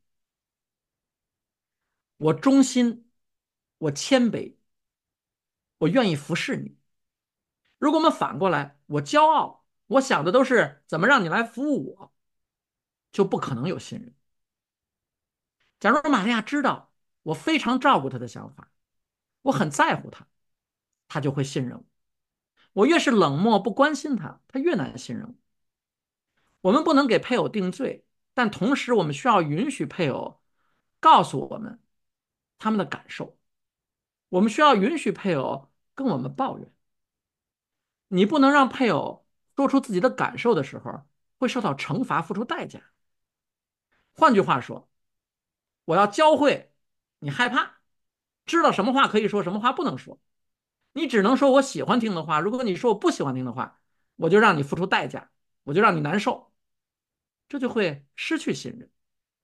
A: 我忠心，我谦卑，我愿意服侍你。如果我们反过来，我骄傲，我想的都是怎么让你来服务我，就不可能有信任。假如玛利亚知道我非常照顾她的想法，我很在乎她，她就会信任我。我越是冷漠不关心她，她越难信任我。我们不能给配偶定罪，但同时我们需要允许配偶告诉我们他们的感受。我们需要允许配偶跟我们抱怨。你不能让配偶说出自己的感受的时候会受到惩罚，付出代价。换句话说，我要教会你害怕，知道什么话可以说，什么话不能说。你只能说我喜欢听的话，如果你说我不喜欢听的话，我就让你付出代价，我就让你难受，这就会失去信任。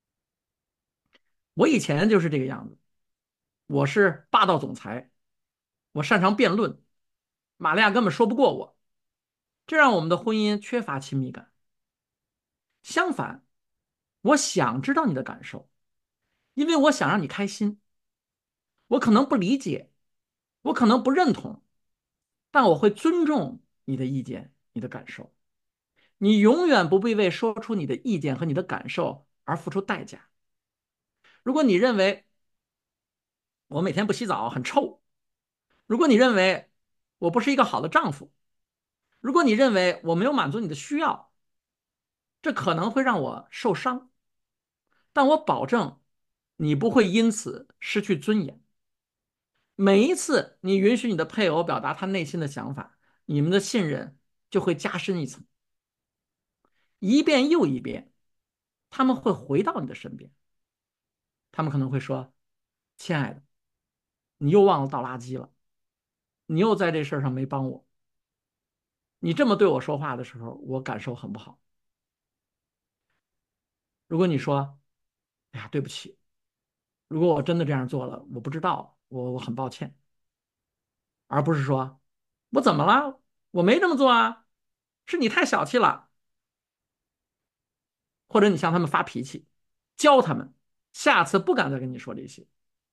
A: 我以前就是这个样子，我是霸道总裁，我擅长辩论，玛利亚根本说不过我，这让我们的婚姻缺乏亲密感。相反，我想知道你的感受，因为我想让你开心。我可能不理解，我可能不认同，但我会尊重你的意见、你的感受。你永远不必为说出你的意见和你的感受而付出代价。如果你认为我每天不洗澡很臭，如果你认为我不是一个好的丈夫，如果你认为我没有满足你的需要，这可能会让我受伤，但我保证你不会因此失去尊严。每一次你允许你的配偶表达他内心的想法，你们的信任就会加深一层，一遍又一遍，他们会回到你的身边。他们可能会说：“亲爱的，你又忘了倒垃圾了，你又在这事儿上没帮我。你这么对我说话的时候，我感受很不好。”如果你说：“哎呀，对不起，如果我真的这样做了，我不知道，我我很抱歉。”而不是说：“我怎么了？我没这么做啊，是你太小气了。”或者你向他们发脾气，教他们，下次不敢再跟你说这些。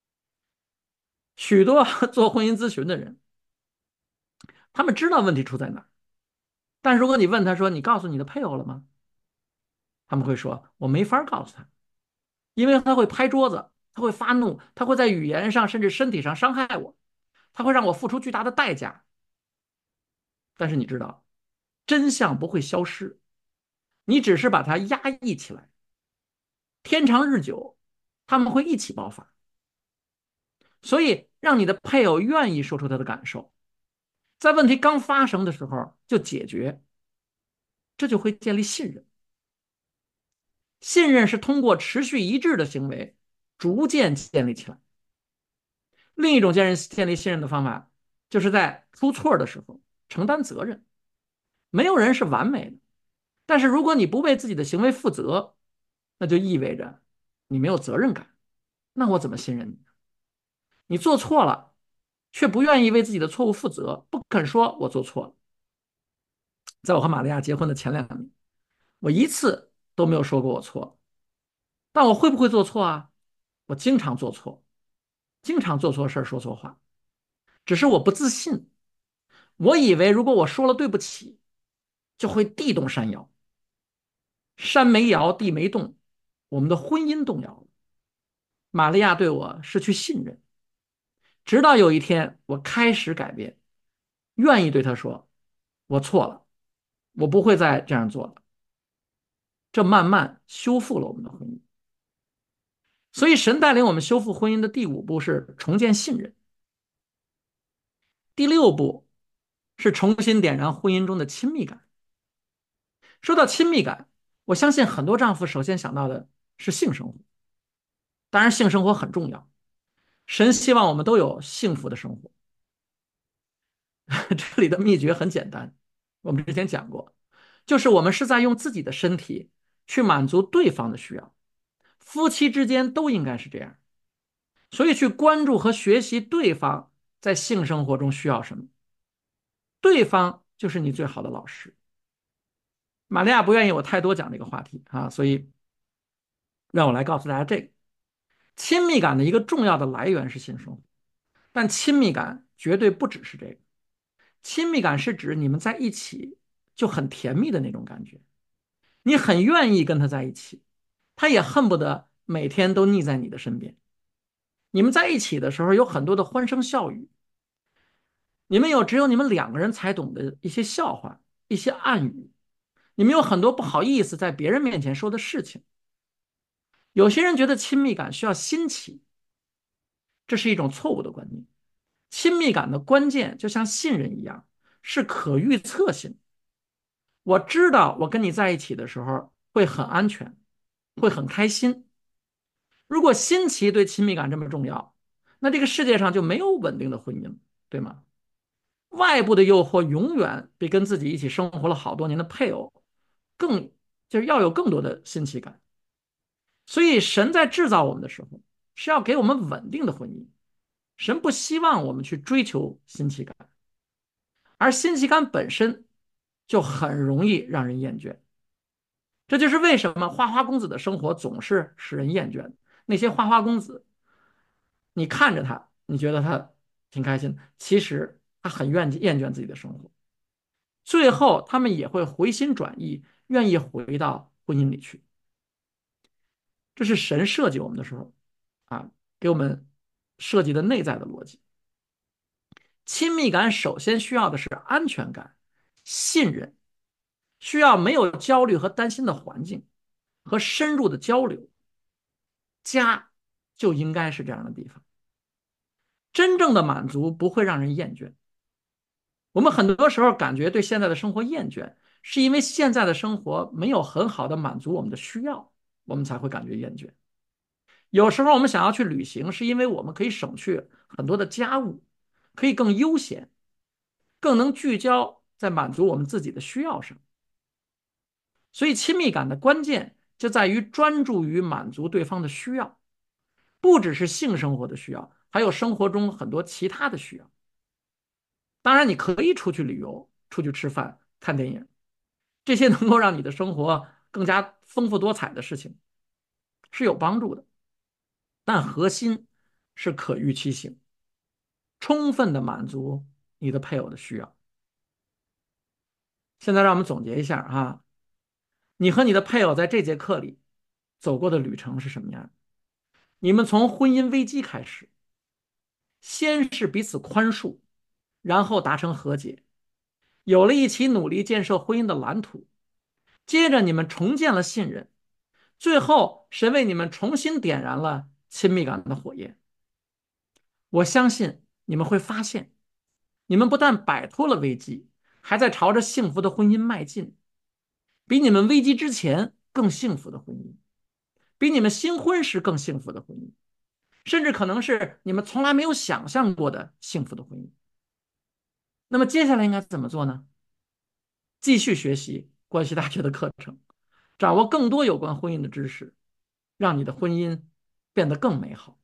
A: 许多做婚姻咨询的人，他们知道问题出在哪儿，但如果你问他说：“你告诉你的配偶了吗？”他们会说：“我没法告诉他，因为他会拍桌子，他会发怒，他会在语言上甚至身体上伤害我，他会让我付出巨大的代价。”但是你知道，真相不会消失，你只是把它压抑起来，天长日久，他们会一起爆发。所以，让你的配偶愿意说出他的感受，在问题刚发生的时候就解决，这就会建立信任。信任是通过持续一致的行为逐渐建立起来。另一种建立建立信任的方法，就是在出错的时候承担责任。没有人是完美的，但是如果你不为自己的行为负责，那就意味着你没有责任感。那我怎么信任你？你做错了，却不愿意为自己的错误负责，不肯说我做错了。在我和玛利亚结婚的前两年，我一次都没有说过我错了。但我会不会做错啊？我经常做错，经常做错事儿，说错话，只是我不自信。我以为如果我说了对不起，就会地动山摇，山没摇，地没动，我们的婚姻动摇了。玛利亚对我失去信任，直到有一天我开始改变，愿意对她说：“我错了，我不会再这样做了。”这慢慢修复了我们的婚姻。所以，神带领我们修复婚姻的第五步是重建信任，第六步是重新点燃婚姻中的亲密感。 说到亲密感，我相信很多丈夫首先想到的是性生活，当然性生活很重要，神希望我们都有幸福的生活。这里的秘诀很简单，我们之前讲过，就是我们是在用自己的身体去满足对方的需要，夫妻之间都应该是这样，所以去关注和学习对方在性生活中需要什么，对方就是你最好的老师。玛利亚不愿意我太多讲这个话题啊，所以让我来告诉大家这个亲密感的一个重要的来源是性生活，但亲密感绝对不只是这个，亲密感是指你们在一起就很甜蜜的那种感觉，你很愿意跟他在一起，他也恨不得每天都腻在你的身边。你们在一起的时候有很多的欢声笑语，你们有只有你们两个人才懂的一些笑话、一些暗语，你们有很多不好意思在别人面前说的事情。有些人觉得亲密感需要新奇，这是一种错误的观念。亲密感的关键就像信任一样，是可预测性。我知道我跟你在一起的时候会很安全，会很开心。如果新奇对亲密感这么重要，那这个世界上就没有稳定的婚姻，对吗？外部的诱惑永远比跟自己一起生活了好多年的配偶更，就是要有更多的新奇感。所以神在制造我们的时候，是要给我们稳定的婚姻。神不希望我们去追求新奇感，而新奇感本身就很容易让人厌倦。这就是为什么花花公子的生活总是使人厌倦。那些花花公子，你看着他，你觉得他挺开心，其实他很厌厌倦自己的生活。最后，他们也会回心转意，愿意回到婚姻里去。这是神设计我们的时候啊，给我们设计的内在的逻辑。亲密感首先需要的是安全感、信任，需要没有焦虑和担心的环境和深入的交流。家就应该是这样的地方。真正的满足不会让人厌倦。我们很多时候感觉对现在的生活厌倦，是因为现在的生活没有很好的满足我们的需要，我们才会感觉厌倦。有时候我们想要去旅行，是因为我们可以省去很多的家务，可以更悠闲，更能聚焦在满足我们自己的需要上。所以，亲密感的关键就在于专注于满足对方的需要，不只是性生活的需要，还有生活中很多其他的需要。当然，你可以出去旅游、出去吃饭、看电影，这些能够让你的生活更加丰富多彩的事情是有帮助的。但核心是可预期性，充分的满足你的配偶的需要。现在让我们总结一下啊，你和你的配偶在这节课里走过的旅程是什么样？你们从婚姻危机开始，先是彼此宽恕，然后达成和解，有了一起努力建设婚姻的蓝图，接着你们重建了信任，最后神为你们重新点燃了亲密感的火焰。我相信你们会发现，你们不但摆脱了危机，还在朝着幸福的婚姻迈进，比你们危机之前更幸福的婚姻，比你们新婚时更幸福的婚姻，甚至可能是你们从来没有想象过的幸福的婚姻。那么接下来应该怎么做呢？继续学习关系大学的课程，掌握更多有关婚姻的知识，让你的婚姻变得更美好。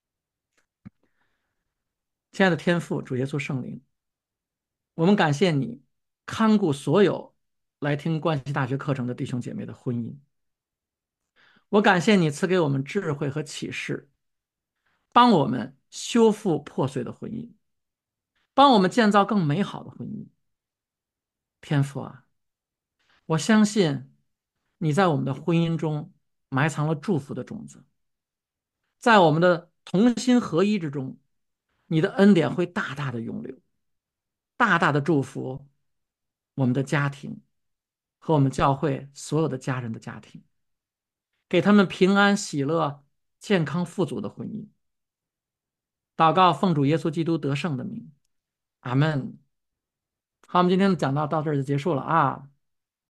A: 亲爱的天父，主耶稣圣灵，我们感谢你看顾所有来听关系大学课程的弟兄姐妹的婚姻。我感谢你赐给我们智慧和启示，帮我们修复破碎的婚姻，帮我们建造更美好的婚姻。天父啊，我相信你在我们的婚姻中埋藏了祝福的种子，在我们的同心合一之中，你的恩典会大大的涌流，大大的祝福我们的家庭和我们教会所有的家人的家庭，给他们平安、喜乐、健康、富足的婚姻。祷告奉主耶稣基督得胜的名，阿门。好，我们今天的讲到到这儿就结束了啊。